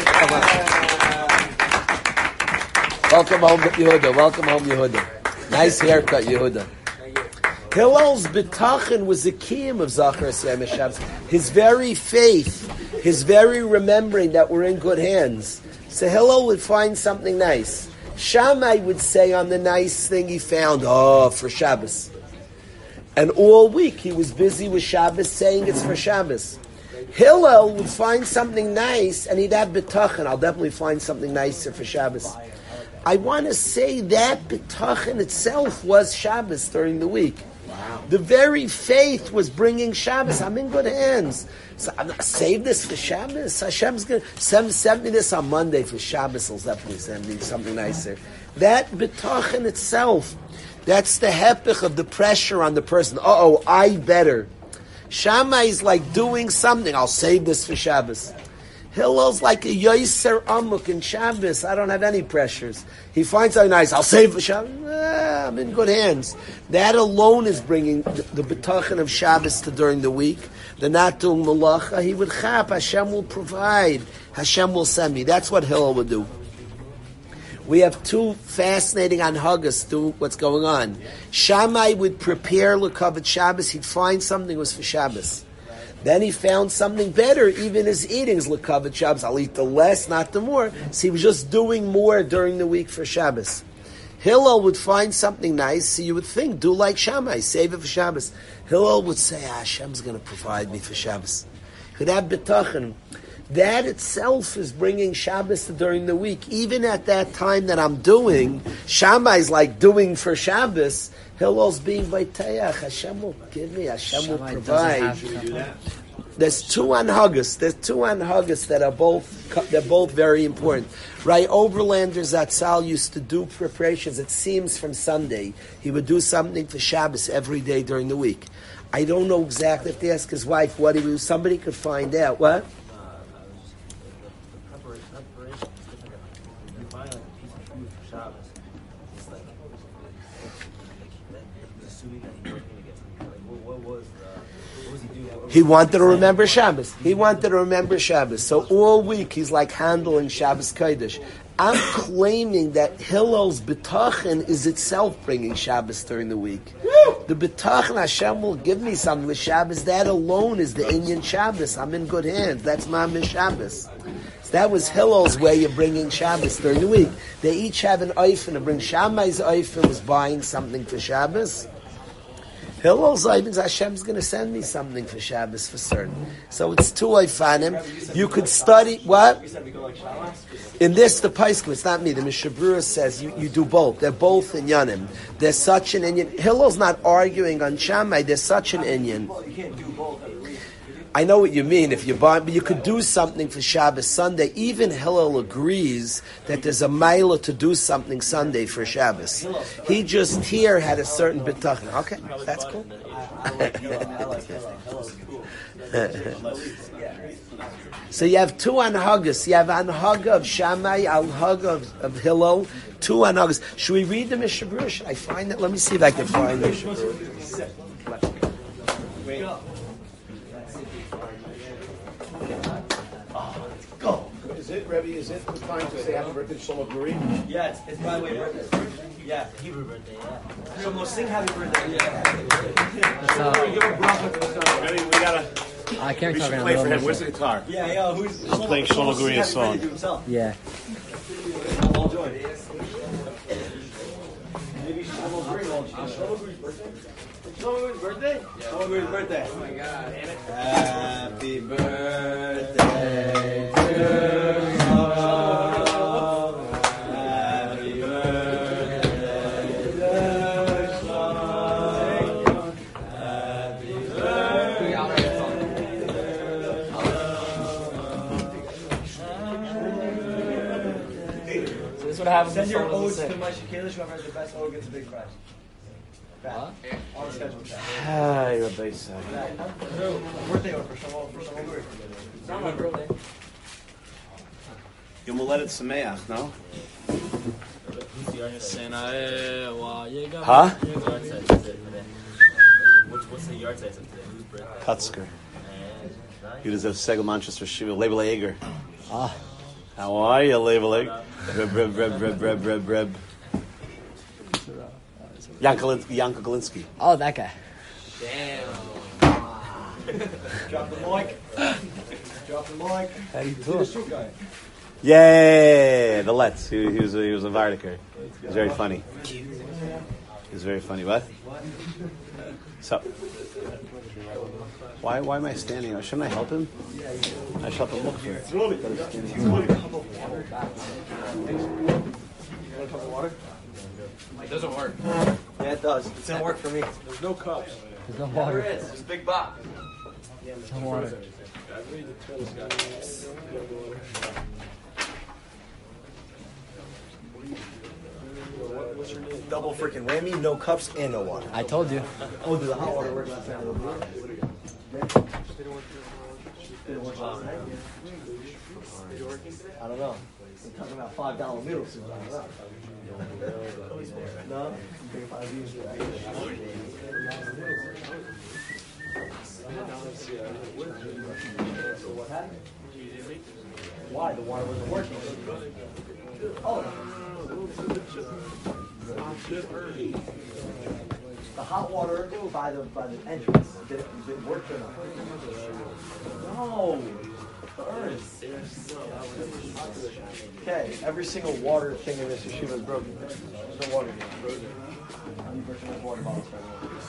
Welcome home, Yehuda. Welcome home, Yehuda. Nice haircut, Yehuda. Hillel's bitachon was the kiyum of Zachar Yom Shabbos. His very faith, his very remembering that we're in good hands. So Hillel would find something nice. Shammai would say on the nice thing he found, oh, for Shabbos. And all week he was busy with Shabbos, saying it's for Shabbos. Hillel would find something nice, and he'd have bitachon. I'll definitely find something nicer for Shabbos. I want to say that bitachon itself was Shabbos during the week. Wow. The very faith was bringing Shabbos. I'm in good hands. So I'm not, save this for Shabbos. Hashem's going to send, send me this on Monday for Shabbos. He'll definitely send me something nicer. That bitachon itself, that's the hepech of the pressure on the person. Uh-oh, I better. Shammai is like doing something. I'll save this for Shabbos. Hillel's like a yoser amuk in Shabbos. I don't have any pressures. He finds something nice. I'll save for Shabbos. Ah, I'm in good hands. That alone is bringing the, the bitachon of Shabbos to during the week. The not doing malacha. He would chap. Hashem will provide. Hashem will send me. That's what Hillel would do. We have two fascinating anhagas to what's going on. Shammai would prepare l'kavet Shabbos. He'd find something was for Shabbos. Then he found something better, even his eatings, l'kavet Shabbos. I'll eat the less, not the more. So he was just doing more during the week for Shabbos. Hillel would find something nice, so you would think, do like Shammai, save it for Shabbos. Hillel would say, ah, Hashem's going to provide me for Shabbos. Could have bitachon. That itself is bringing Shabbos to during the week. Even at that time that I'm doing, Shammai's like doing for Shabbos. Hillel's being vayteach. Hashem will give me. Hashem Shammai will provide. There's two anhagas. There's two anhagas that are both they're both very important. Right, Oberlander Zatzal used to do preparations. It seems from Sunday he would do something for Shabbos every day during the week. I don't know exactly. If they ask his wife what he would do, somebody could find out. What? He wanted to remember Shabbos. He wanted to remember Shabbos. So all week he's like handling Shabbos Kodesh. I'm claiming that Hillel's bitachon is itself bringing Shabbos during the week. The bitachon Hashem will give me something with Shabbos. That alone is the Inyan Shabbos. I'm in good hands. That's Mamish Shabbos. So that was Hillel's way of bringing Shabbos during the week. They each have an oifen to bring. Shammai's oifen was buying something for Shabbos. Hillel's oifen, Hashem's going to send me something for Shabbos for certain. So it's two oifanim. You could study, what? In this, the Paiskim, it's not me. The Mishabura says you, you do both. They're both in Yanim. There's such an Inyan. Hillel's not arguing on Shammai. There's such an Inyan. I know what you mean. If you buy, but you could do something for Shabbos Sunday. Even Hillel agrees that there's a mila to do something Sunday for Shabbos. He just here had a certain bitachon. Okay, that's cool. So you have two anhagas. You have anhaga of Shammai, anhaga of, of Hillel, two anhagas. Should we read the Mishnah Berurah? Should I find it? Let me see if I can find the Mishnah Berurah. Go. Is it, Rebbe, is it the time to say happy birthday to Shlomo Guri? Yeah, it's, it's by the way birthday. Yeah, Hebrew birthday, yeah. So we'll sing happy birthday. Yeah. Rebbe, we gotta, I can't we talk should in play a for him. little Where's bit. the guitar? Yeah, yeah, who's Shlomo, playing Shlomo Shlomo's Guri's singing happy song. birthday to himself. Yeah. I'll join. Maybe Shlomo Guri will join. Shlomo Guri's birthday? Shlomo Guri's birthday? Yeah. Shlomo Guri's birthday. Oh my God. Happy birthday to Send your odes to my Shekelish, whoever has the best ode gets a big prize. Huh? On the schedule chat. Hi, Rebbe. Birthday ode for Shlomo, for Shlomo Guri. It's not my birthday. You will let it Sameach, no? Huh? What's the yard size of today? Whose birthday? Kutzker. You deserve Segel Manchester Shiva, Label Eger. Ah. How are you, Label Eger? Reb, reb, reb, reb, reb, reb, reb. Yanko Yanko Galinsky. Oh, that guy. Damn. Drop the mic. Drop the mic. How do you See do the it? street guy. Yeah, the Let's. He, he was a, he was a Vardiker. He was very funny. He was very funny. What? So, why why am I standing? Shouldn't I help him? I should help him look for it. You want a cup of water? It doesn't work. Yeah, it does. It didn't work for me. There's no cups. There's no There water. is. There's a big box. There's no water. Double freaking whammy, no cups and no water. I told you. Oh, did the hot water work last night? I don't know. I'm talking about five dollar noodles. I don't know. No? I'm taking five views for that. What happened? Why? The water wasn't working. Oh. The hot water by the by the entrance did it, did it work or not? No. The urn. Okay, every single water thing in this yeshiva is broken. There's no water here. I'm virtually with water bottles for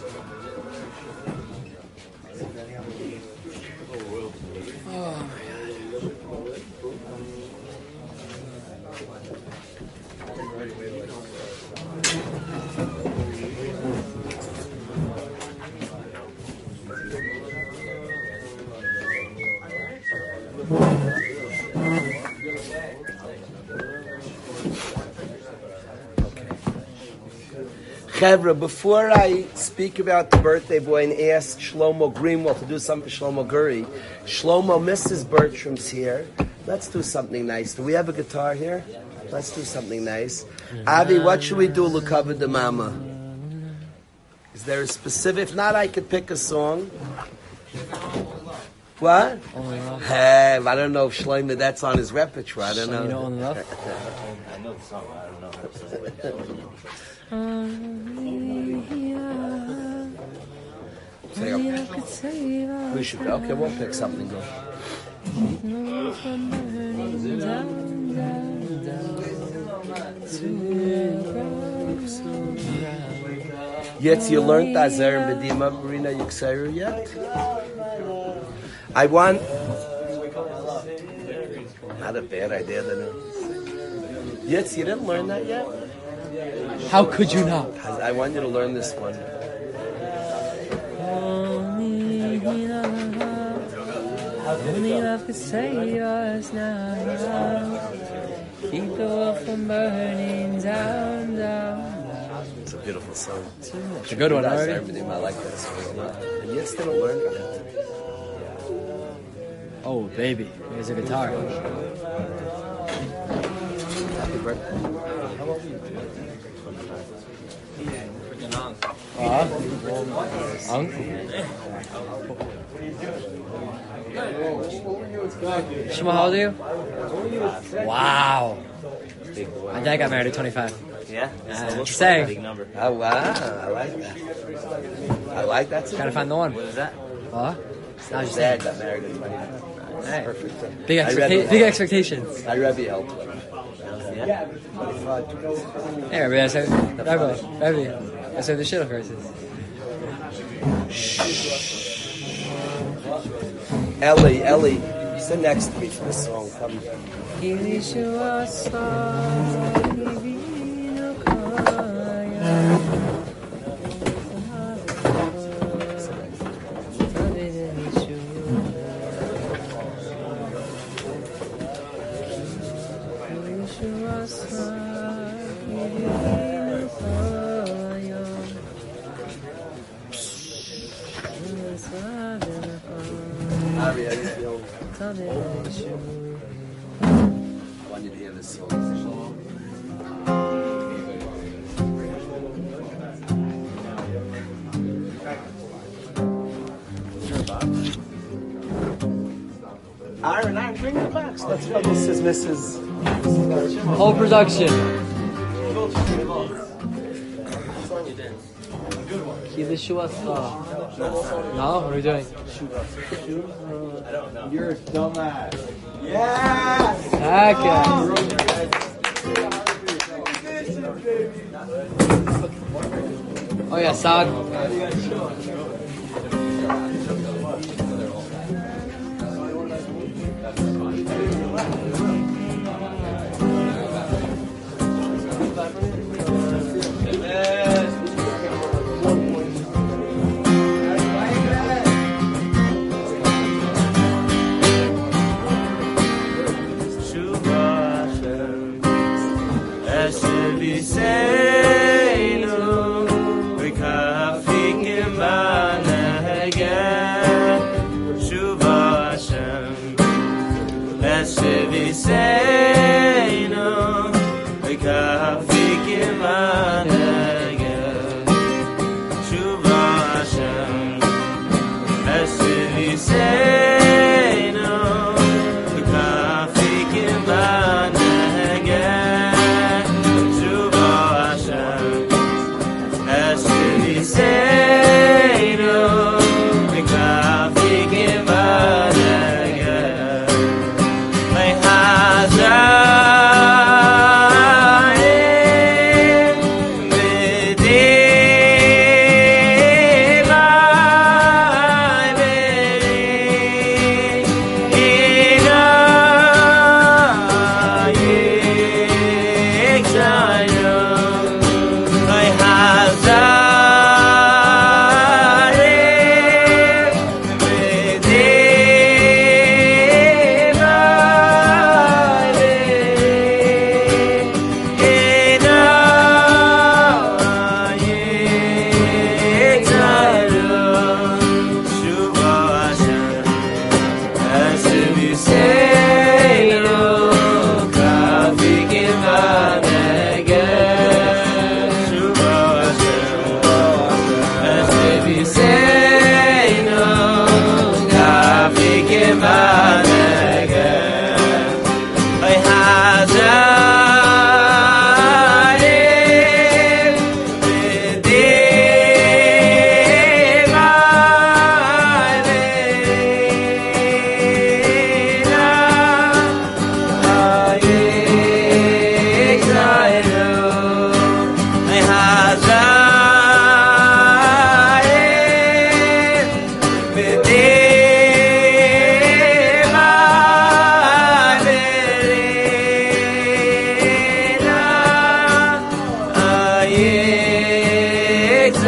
Chevra, before I speak about the birthday boy and ask Shlomo Greenwald to do something for Shlomo Guri, Shlomo, Missus Bertram's here. Let's do something nice. Do we have a guitar here? Let's do something nice. Avi, what should we do, Lukava de Mama? Is there a specific? If not, I could pick a song. What? Hey, I don't know if Shlomo, that's on his repertoire. I don't know. You know Only Love? I know the song, but I don't know. We should. Okay, we'll pick something good. Yet you learned Azer and Bedima Marina Yuksairu yet? I want. Not a bad idea, then. Yes, you didn't learn that yet? How could you not? I want you to learn this one. Only love could save us now. Keep the world from burning down, down. It's a beautiful song. It's a good one, That's already. everything. I like that song a lot. And you still don't learn it. Oh, baby, there's a guitar. Happy birthday. Uh-huh. Unk? Shima, how old are you? Wow. My dad got married at twenty-five. Yeah? Uh, saying. Big number. Oh, wow. I like that. I like that too. Gotta find the one. What is that? Huh? I was My just dad saying. got married at twenty-nine. Hey. Perfect. Big, I read expecta- the- big expectations. I read the helped one. Yeah? twenty-five. Hey, Rabbi, I said, Rabbi, Rabbi, I said the shidduch verses. Ellie, Ellie, sit next to me for this song. Come. Ari, how you feel? I want you to hear this song. Aaron, Aaron, bring the box. Let's go. This is Missus Whole production. Yeshua Star. No, what are we doing? You're a dumbass. Okay. Oh yeah, Saad.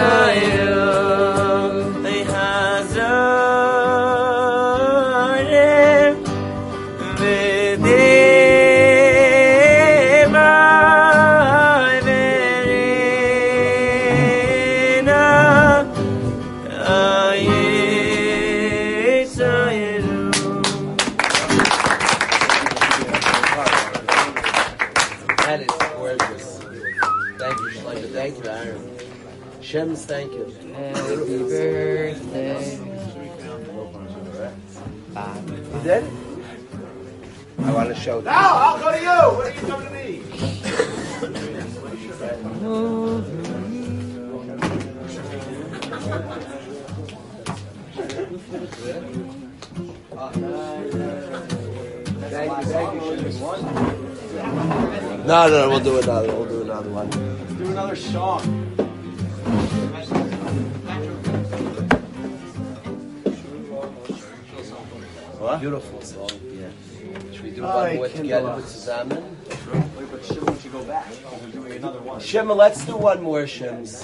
Hey, Shems, thank you. Happy birthday. You did? I want to show. Now I'll go to you. What are you coming to me? Thank you, thank you. No, no, no, we'll do another. We'll do another one. Do another song. What? Beautiful song. Yeah. Should we do Oh, one more I can together go. with Suzaman? Wait, but Shimon should go back. We're doing another one. Shimma, let's do one more, Shims.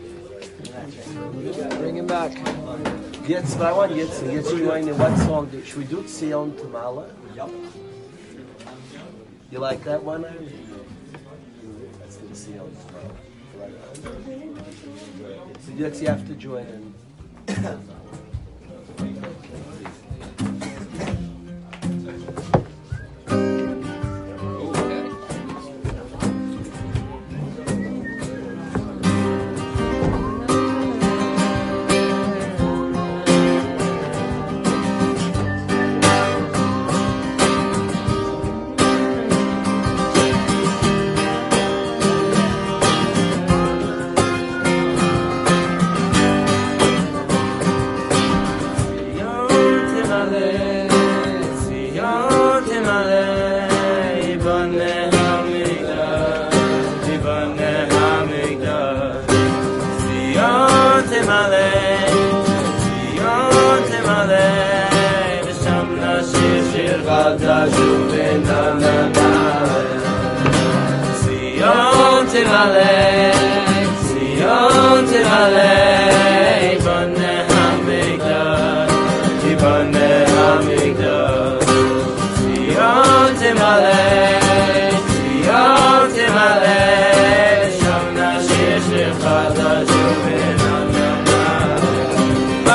Bring him back. Jetzt, I want Yitzi. Yitzi, you know what song? do- Should we do Tzion Tamala? Yup. You like that one? Aaron? Let's do Tzion Tamala. So Yitzi, you have to join in. Sion Timale, Sion Timale, Ibane Hamikdash, Ibane Hamikdash. Sion Timale, Sion Timale, Shamna Shir Shir Chadash U'Benanana. Oh,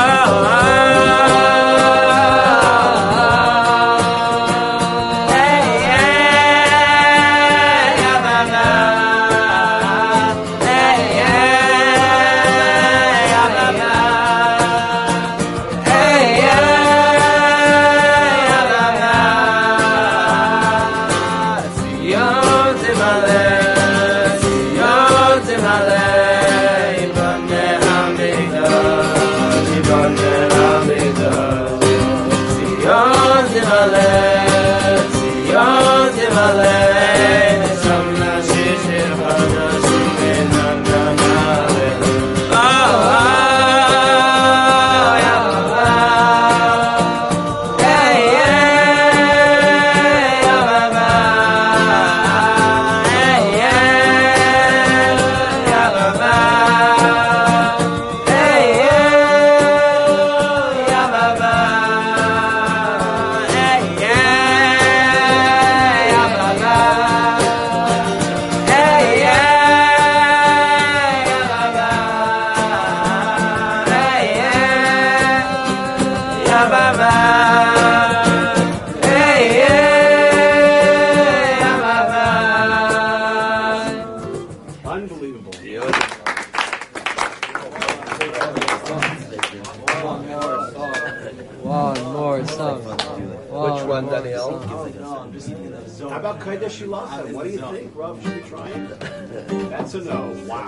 How about Kodesh Shilachem? What do you think, Rob? Should we try it? That's a no. Wow.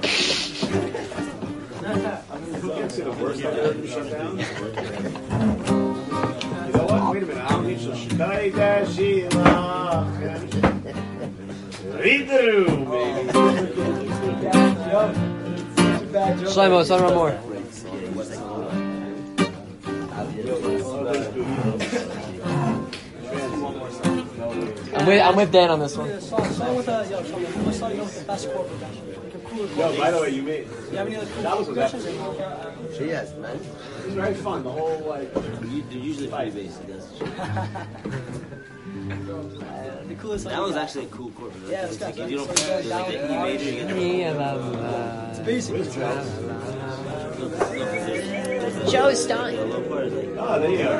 Who gets it? The worst I've ever shut down? You know what? Wait a minute. I'll need some Kodesh Shilachem. Read the room, baby. Shlomo, son one more. I'm with, I'm with Dan on this one. Yeah, start, start with a, yo, Shlomo, let's start with the best chord progression. Like a cooler chord. Yo, by the way, you made. You have any other cool That was chord a progressions? Yes, man. It was very fun. The whole like. They're usually pretty basic. That's true. The coolest That was actually a cool chord. Yeah, it's got Because you don't there's like the E major. You get It's basic. Joe Stein. the low part is like. Oh, there you go.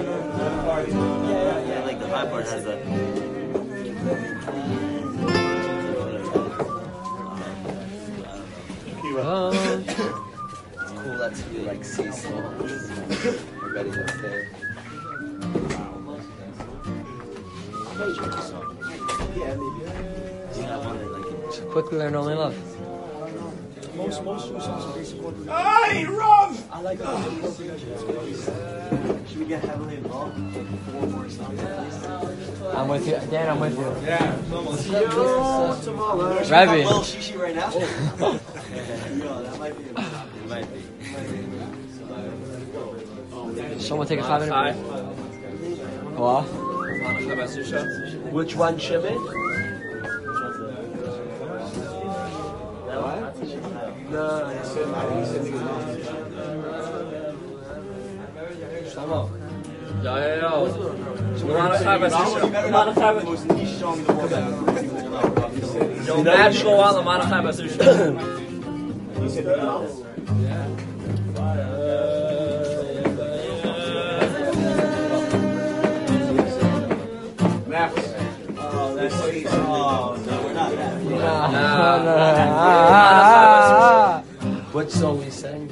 Yeah, like the high part has that. Oh, Cool, let's do like Cecil. Everybody that's there. Yeah, maybe. Quickly learn only love. Most most songs are basic chord progression. Hey, Rob! I like the basic chord progression. Should we get heavily involved? Four more songs at least. I'm with you. Dan, I'm with you. Yeah. Yo, tomorrow. Rabbi. Little shishi right now. Yo, that might be. It might be. Someone take a five minute break. What? Which one, Shimon? No, Yo, yo, yo. Yo, magical while the Manachai Basusha. Oh, that's sweet. Oh, no, we're not that. What song we sang?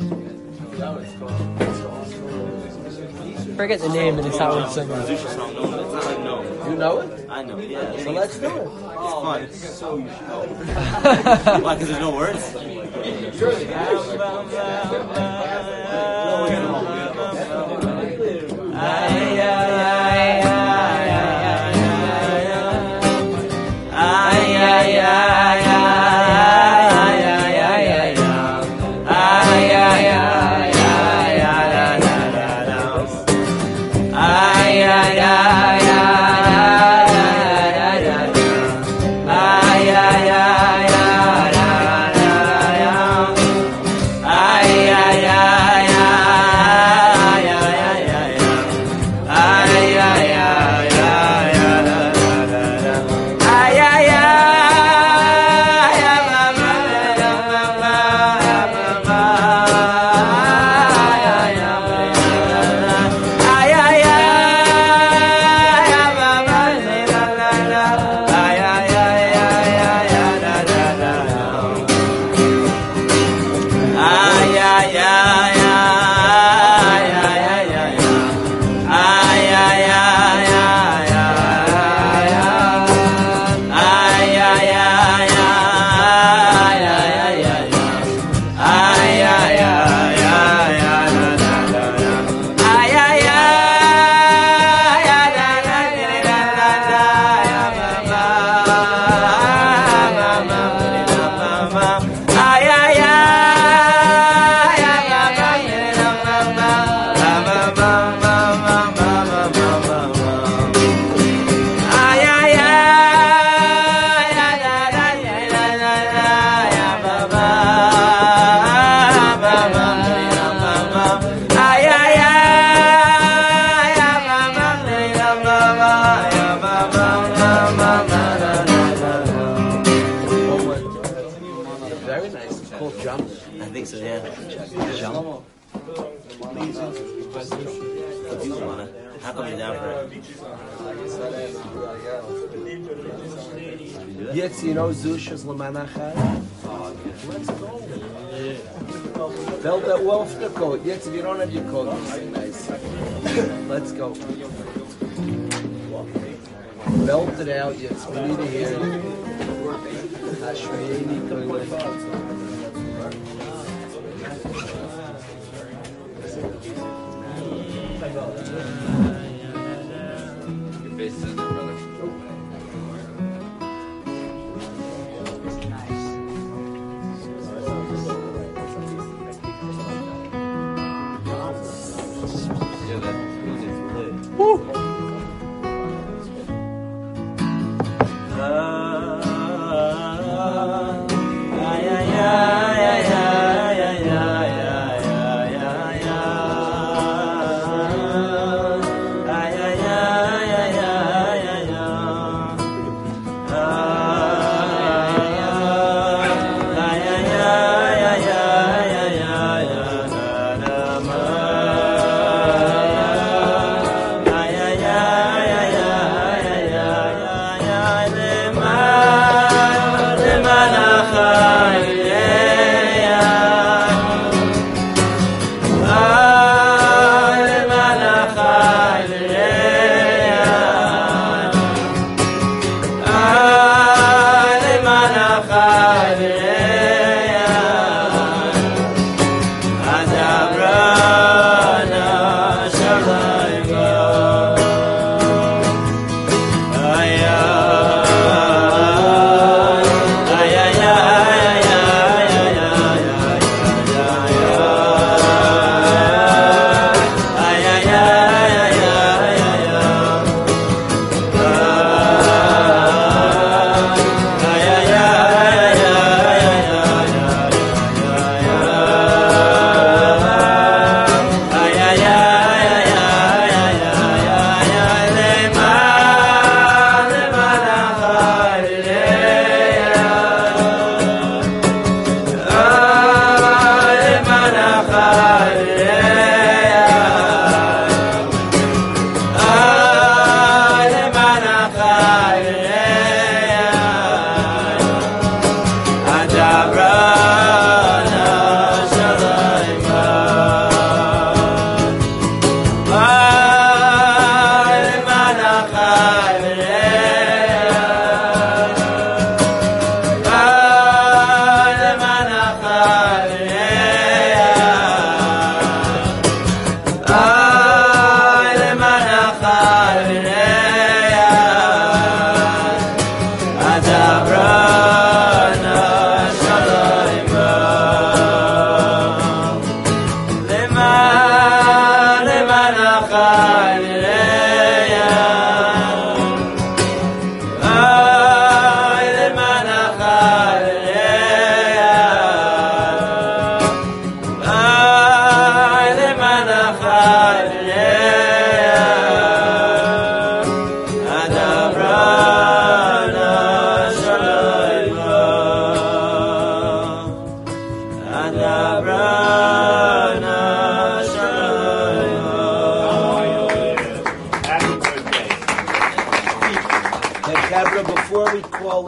Forget the name and it's how it's singing. Zusha song, no, it's not like no. You know it? I know, yeah. So let's do it. It's fun. Why? Because there's no words? Very nice. It's called Jump. I think so, yeah. Jump. How come you're down for it? Yes, you know Zusha's Lamanachai? Let's go. Belt that well for the coat. Yes, if you don't have your coat, you sing nice. Let's go. Belt it out, yes. We need to hear it. Hashmeyeni Toilet. Your face is in there, brother. Yeah, that one is lit. Ah, yeah, yeah.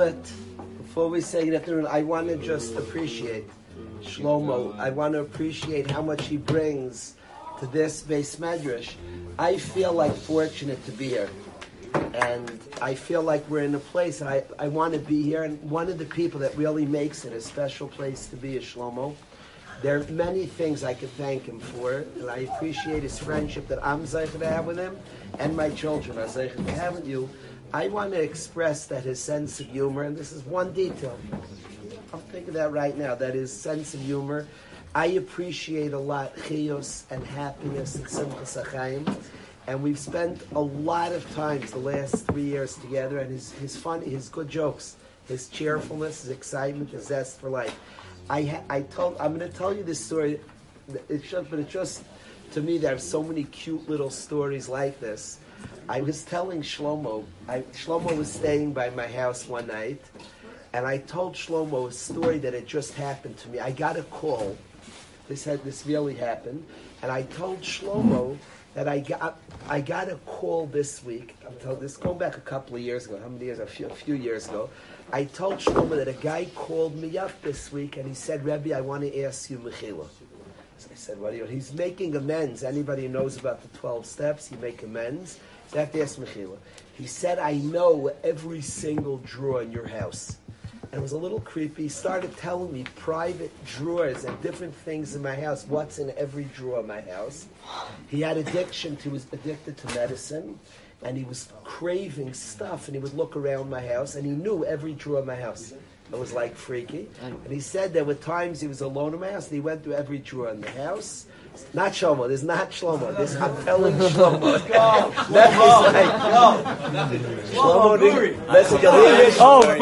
Dalit, before we say good afternoon, I want to just appreciate Shlomo. I want to appreciate how much he brings to this Beis Medrash. I feel like fortunate to be here. And I feel like we're in a place, and I, I want to be here. And one of the people that really makes it a special place to be is Shlomo. There are many things I could thank him for, and I appreciate his friendship that I'm zeicher to have with him, and my children are zeicher to have with you. I want to express that his sense of humor, and this is one detail, I'm thinking that right now, that his sense of humor, I appreciate a lot chiyus and happiness and simchas achayim. And we've spent a lot of times the last three years together, and his, his fun, his good jokes, his cheerfulness, his excitement, his zest for life. I ha- I told I'm going to tell you this story. It's just, but it's just to me there are so many cute little stories like this. I was telling Shlomo. I, Shlomo was staying by my house one night, and I told Shlomo a story that had just happened to me. I got a call. This had this really happened, and I told Shlomo that I got I got a call this week. I'm telling this going back a couple of years ago. How many years? A few, a few years ago. I told Shlomo that a guy called me up this week and he said, Rebbe, I want to ask you mechila. So I said, what do you? He's making amends. Anybody who knows about the twelve steps, he make amends. So I have to ask mechila. He said, I know every single drawer in your house. And it was a little creepy. He started telling me private drawers and different things in my house, what's in every drawer of my house. He had addiction to, he was addicted to medicine, and he was craving stuff, and he would look around my house, and he knew every drawer of my house. It was like freaky. And he said there were times he was alone in my house, and he went through every drawer in the house. Not Shlomo. This is not Shlomo. This I'm telling Shlomo. That is like Shlomo. didn't- Listen, you'll hear this. Oh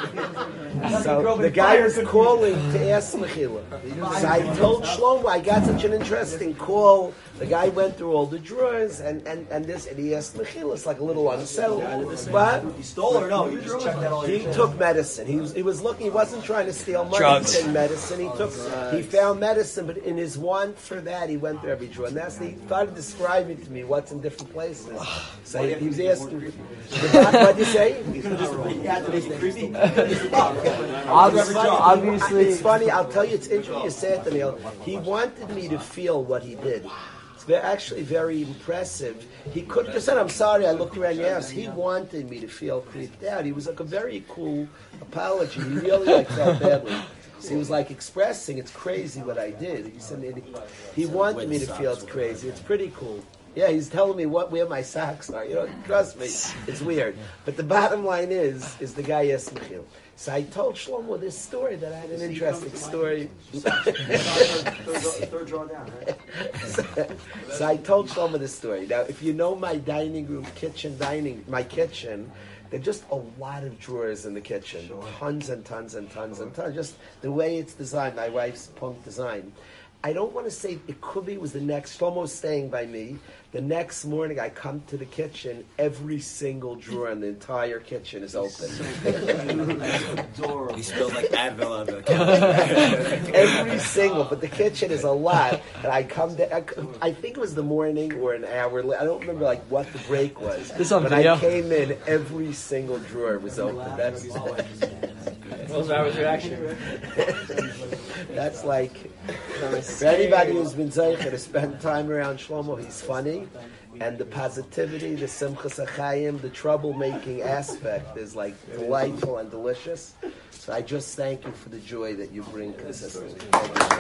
boy! So the guy was calling to ask mechila. So I told Shlomo I got such an interesting call. The guy went through all the drawers and, and, and this, and he asked mechila. It's like a little unsettled. But You stole it or no? You just checked out all your he shit. took medicine. He was he was looking. He wasn't trying to steal money. Drugs. He took medicine. He took. He found medicine, but in his want for that, he went through every drawer. And that's he started describing to me what's in different places. So he, he was asking. What did you say? He had to be creepy. Obviously, It's obviously, funny. I'll tell you. It's interesting you said, Daniel. He wanted me to feel what he did. It's ve- actually very impressive. He could have just said, "I'm sorry, I looked around your house." He wanted me to feel creeped out. He was like a very cool apology. He really like felt badly. So he was like expressing, "It's crazy what I did." He said he, he wanted me to feel it's crazy. It's pretty cool. Yeah, he's telling me what where my socks are. You know, trust me, it's weird. But the bottom line is, is the guy asked Michil. So I told Shlomo this story that I had an interesting story. Third, third draw down, right? so, so I told Shlomo this story. Now, if you know my dining room, kitchen, dining, my kitchen, there are just a lot of drawers in the kitchen. Tons and tons and tons and tons. Just the way it's designed, my wife's punk design. I don't want to say it could be it was the next, Shlomo's staying by me. The next morning I come to the kitchen, every single drawer in the entire kitchen is open. He spilled like Advil on the couch. Every single, but the kitchen is a lot. And I come to, I, I think it was the morning or an hour later. I don't remember like what the break was. This on When video? I came in, every single drawer was open. That's what was our reaction? that's like for anybody who's been zeicher to spend time around Shlomo, he's funny, and the positivity, the simchas achayim, the troublemaking aspect is like delightful and delicious. So I just thank you for the joy that you bring consistently. Thank you.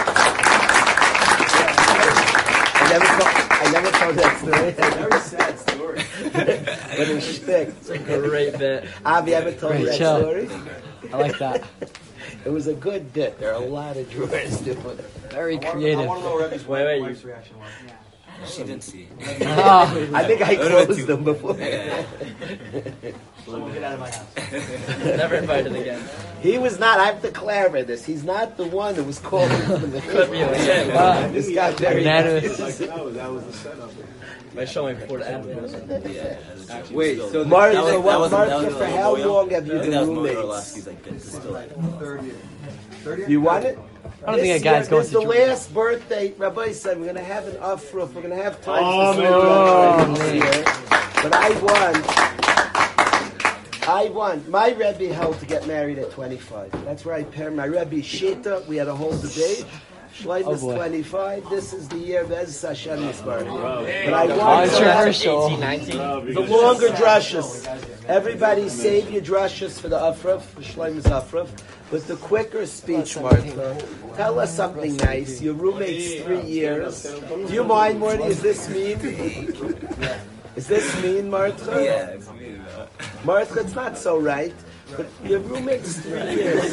I never told, I never told that story. Very sad story. But it's shtick. It's a great bit. Avi, ever told you Great that show. story? I like that. It was a good bit. There are a lot of drawers doing it. Very I creative. want to know Rebbe's Wait, wait, wife's reaction was. She didn't see. Ah, I think I closed them before. Shlomo, get out of my house. never invited again. He was not, I have to clarify this, he's not the one who was calling from the Could be like him. Ah, This got very Unanimous. That was the setup. By showing before the ad. Wait, so Martha, that was, that what, was, Martha, that was for how long have you I think been that was Mo roommates? Orlovsky's like dentist still. Third year. Third year? You want it? I don't think a guy's This going is to the Jordan. last birthday, Rabbi said, we're going to have an uproaf, we're going to have time Oh, to man. celebrate Oh, this man. year. But I want, I want, my Rebbe held to get married at twenty-five. That's where I paired my Rebbe Shita. We had a whole debate. Shleim is Oh, twenty-five. This is the year Bez Hashem Yisbar. But I Oh, want it's to have rehearsal. the longer drushes. Everybody save your drushes for the Afraf, for Shleim's Afraf. With the quicker speech, Martha, tell us something nice. Your roommate's three years. Do you mind, Morty? Is this mean? Is this mean, Martha? Yeah, it's me. Martha, it's not so right. But your roommate's three years.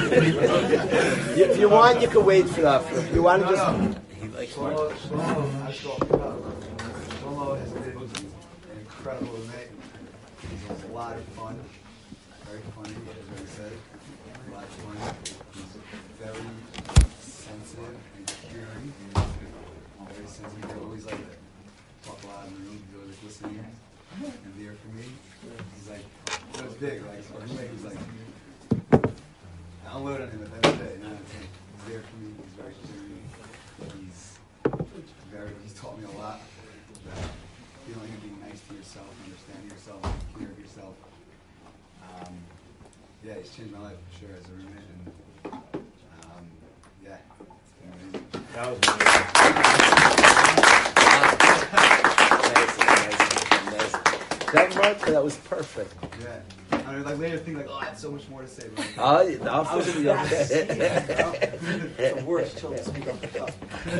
If you want, you can wait for that. If you want to just... Shlomo, Shlomo, I saw Shlomo has been an incredible roommate. He's a lot of fun, very funny, as I said. A lot of fun. He's very sensitive and caring. Very sensitive. He's always like talk loud in the room. He's always listening and there for me. He's like, so it's big. Like our roommate was like, I'll load on him at the end of the day. You know, he's there for me. He's very caring. He's very. He's taught me a lot about feeling and being nice to yourself, understanding yourself, taking care of yourself. Um, yeah, he's changed my life for sure as a roommate, and um, yeah. That was That Martha, that was perfect. Yeah. I mean, like later think like, oh, I had so much more to say. But Oh, the Afraf will be okay. the worst till to speak up the cup.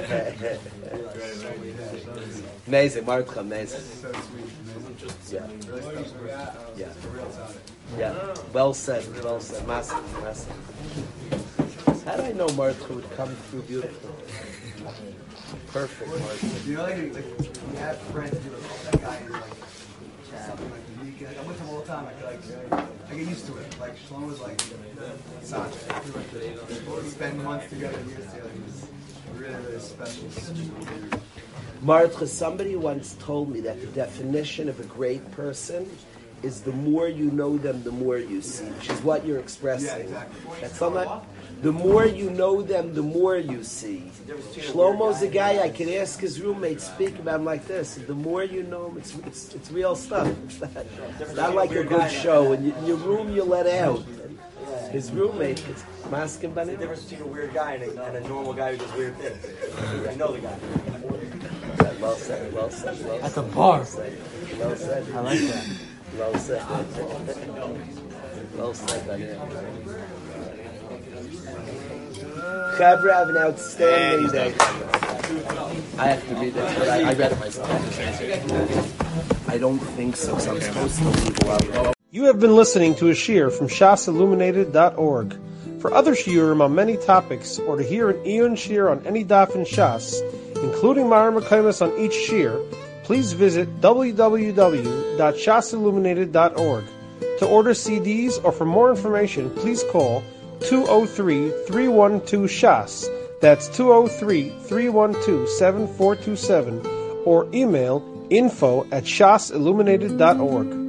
Amazing, Martha, amazing. So sweet, amazing. Yeah, Really special person. yeah, A real talent. yeah. Well said, well said. Massive, massive. How did I know Martha would come through beautiful? Perfect, Martha. You know, like, like you have friends who are like, oh, that guy is like something like unique. Like, I'm with him all the time. I feel like I get used to it. Like Shlomo was like Sasha. We spend months together, years together. He was really, really special. Martha, somebody once told me that the definition of a great person is the more you know them, the more you see, which is what you're expressing. Yeah, exactly. That's not, the more you know them, the more you see. Shlomo's a guy I could ask his roommate, speak about him like this. The more you know him, it's it's, it's real stuff. It's not, it's not like a good show. In your, in your room, you let out. His roommate is masking The difference between a weird guy and a, and a normal guy who does weird things. I know the guy. Well said, well said, well said. At the bar. Well said, well said. I like that. Well said. Well said, Daniel. Chabra, have an outstanding day. I have to read it, but I, I read it myself. I don't think so, because I'm supposed to leave a lot. You have been listening to a shiur from shas illuminated dot org. For other shiurim on many topics, or to hear an Eon shiur on any daf in Shas, including Mara Mekaymas on each shiur, please visit w w w dot shas illuminated dot org. To order C Ds or for more information, please call two oh three, three one two, shas. That's two oh three, three one two, seven four two seven, or email info at shas illuminated dot org.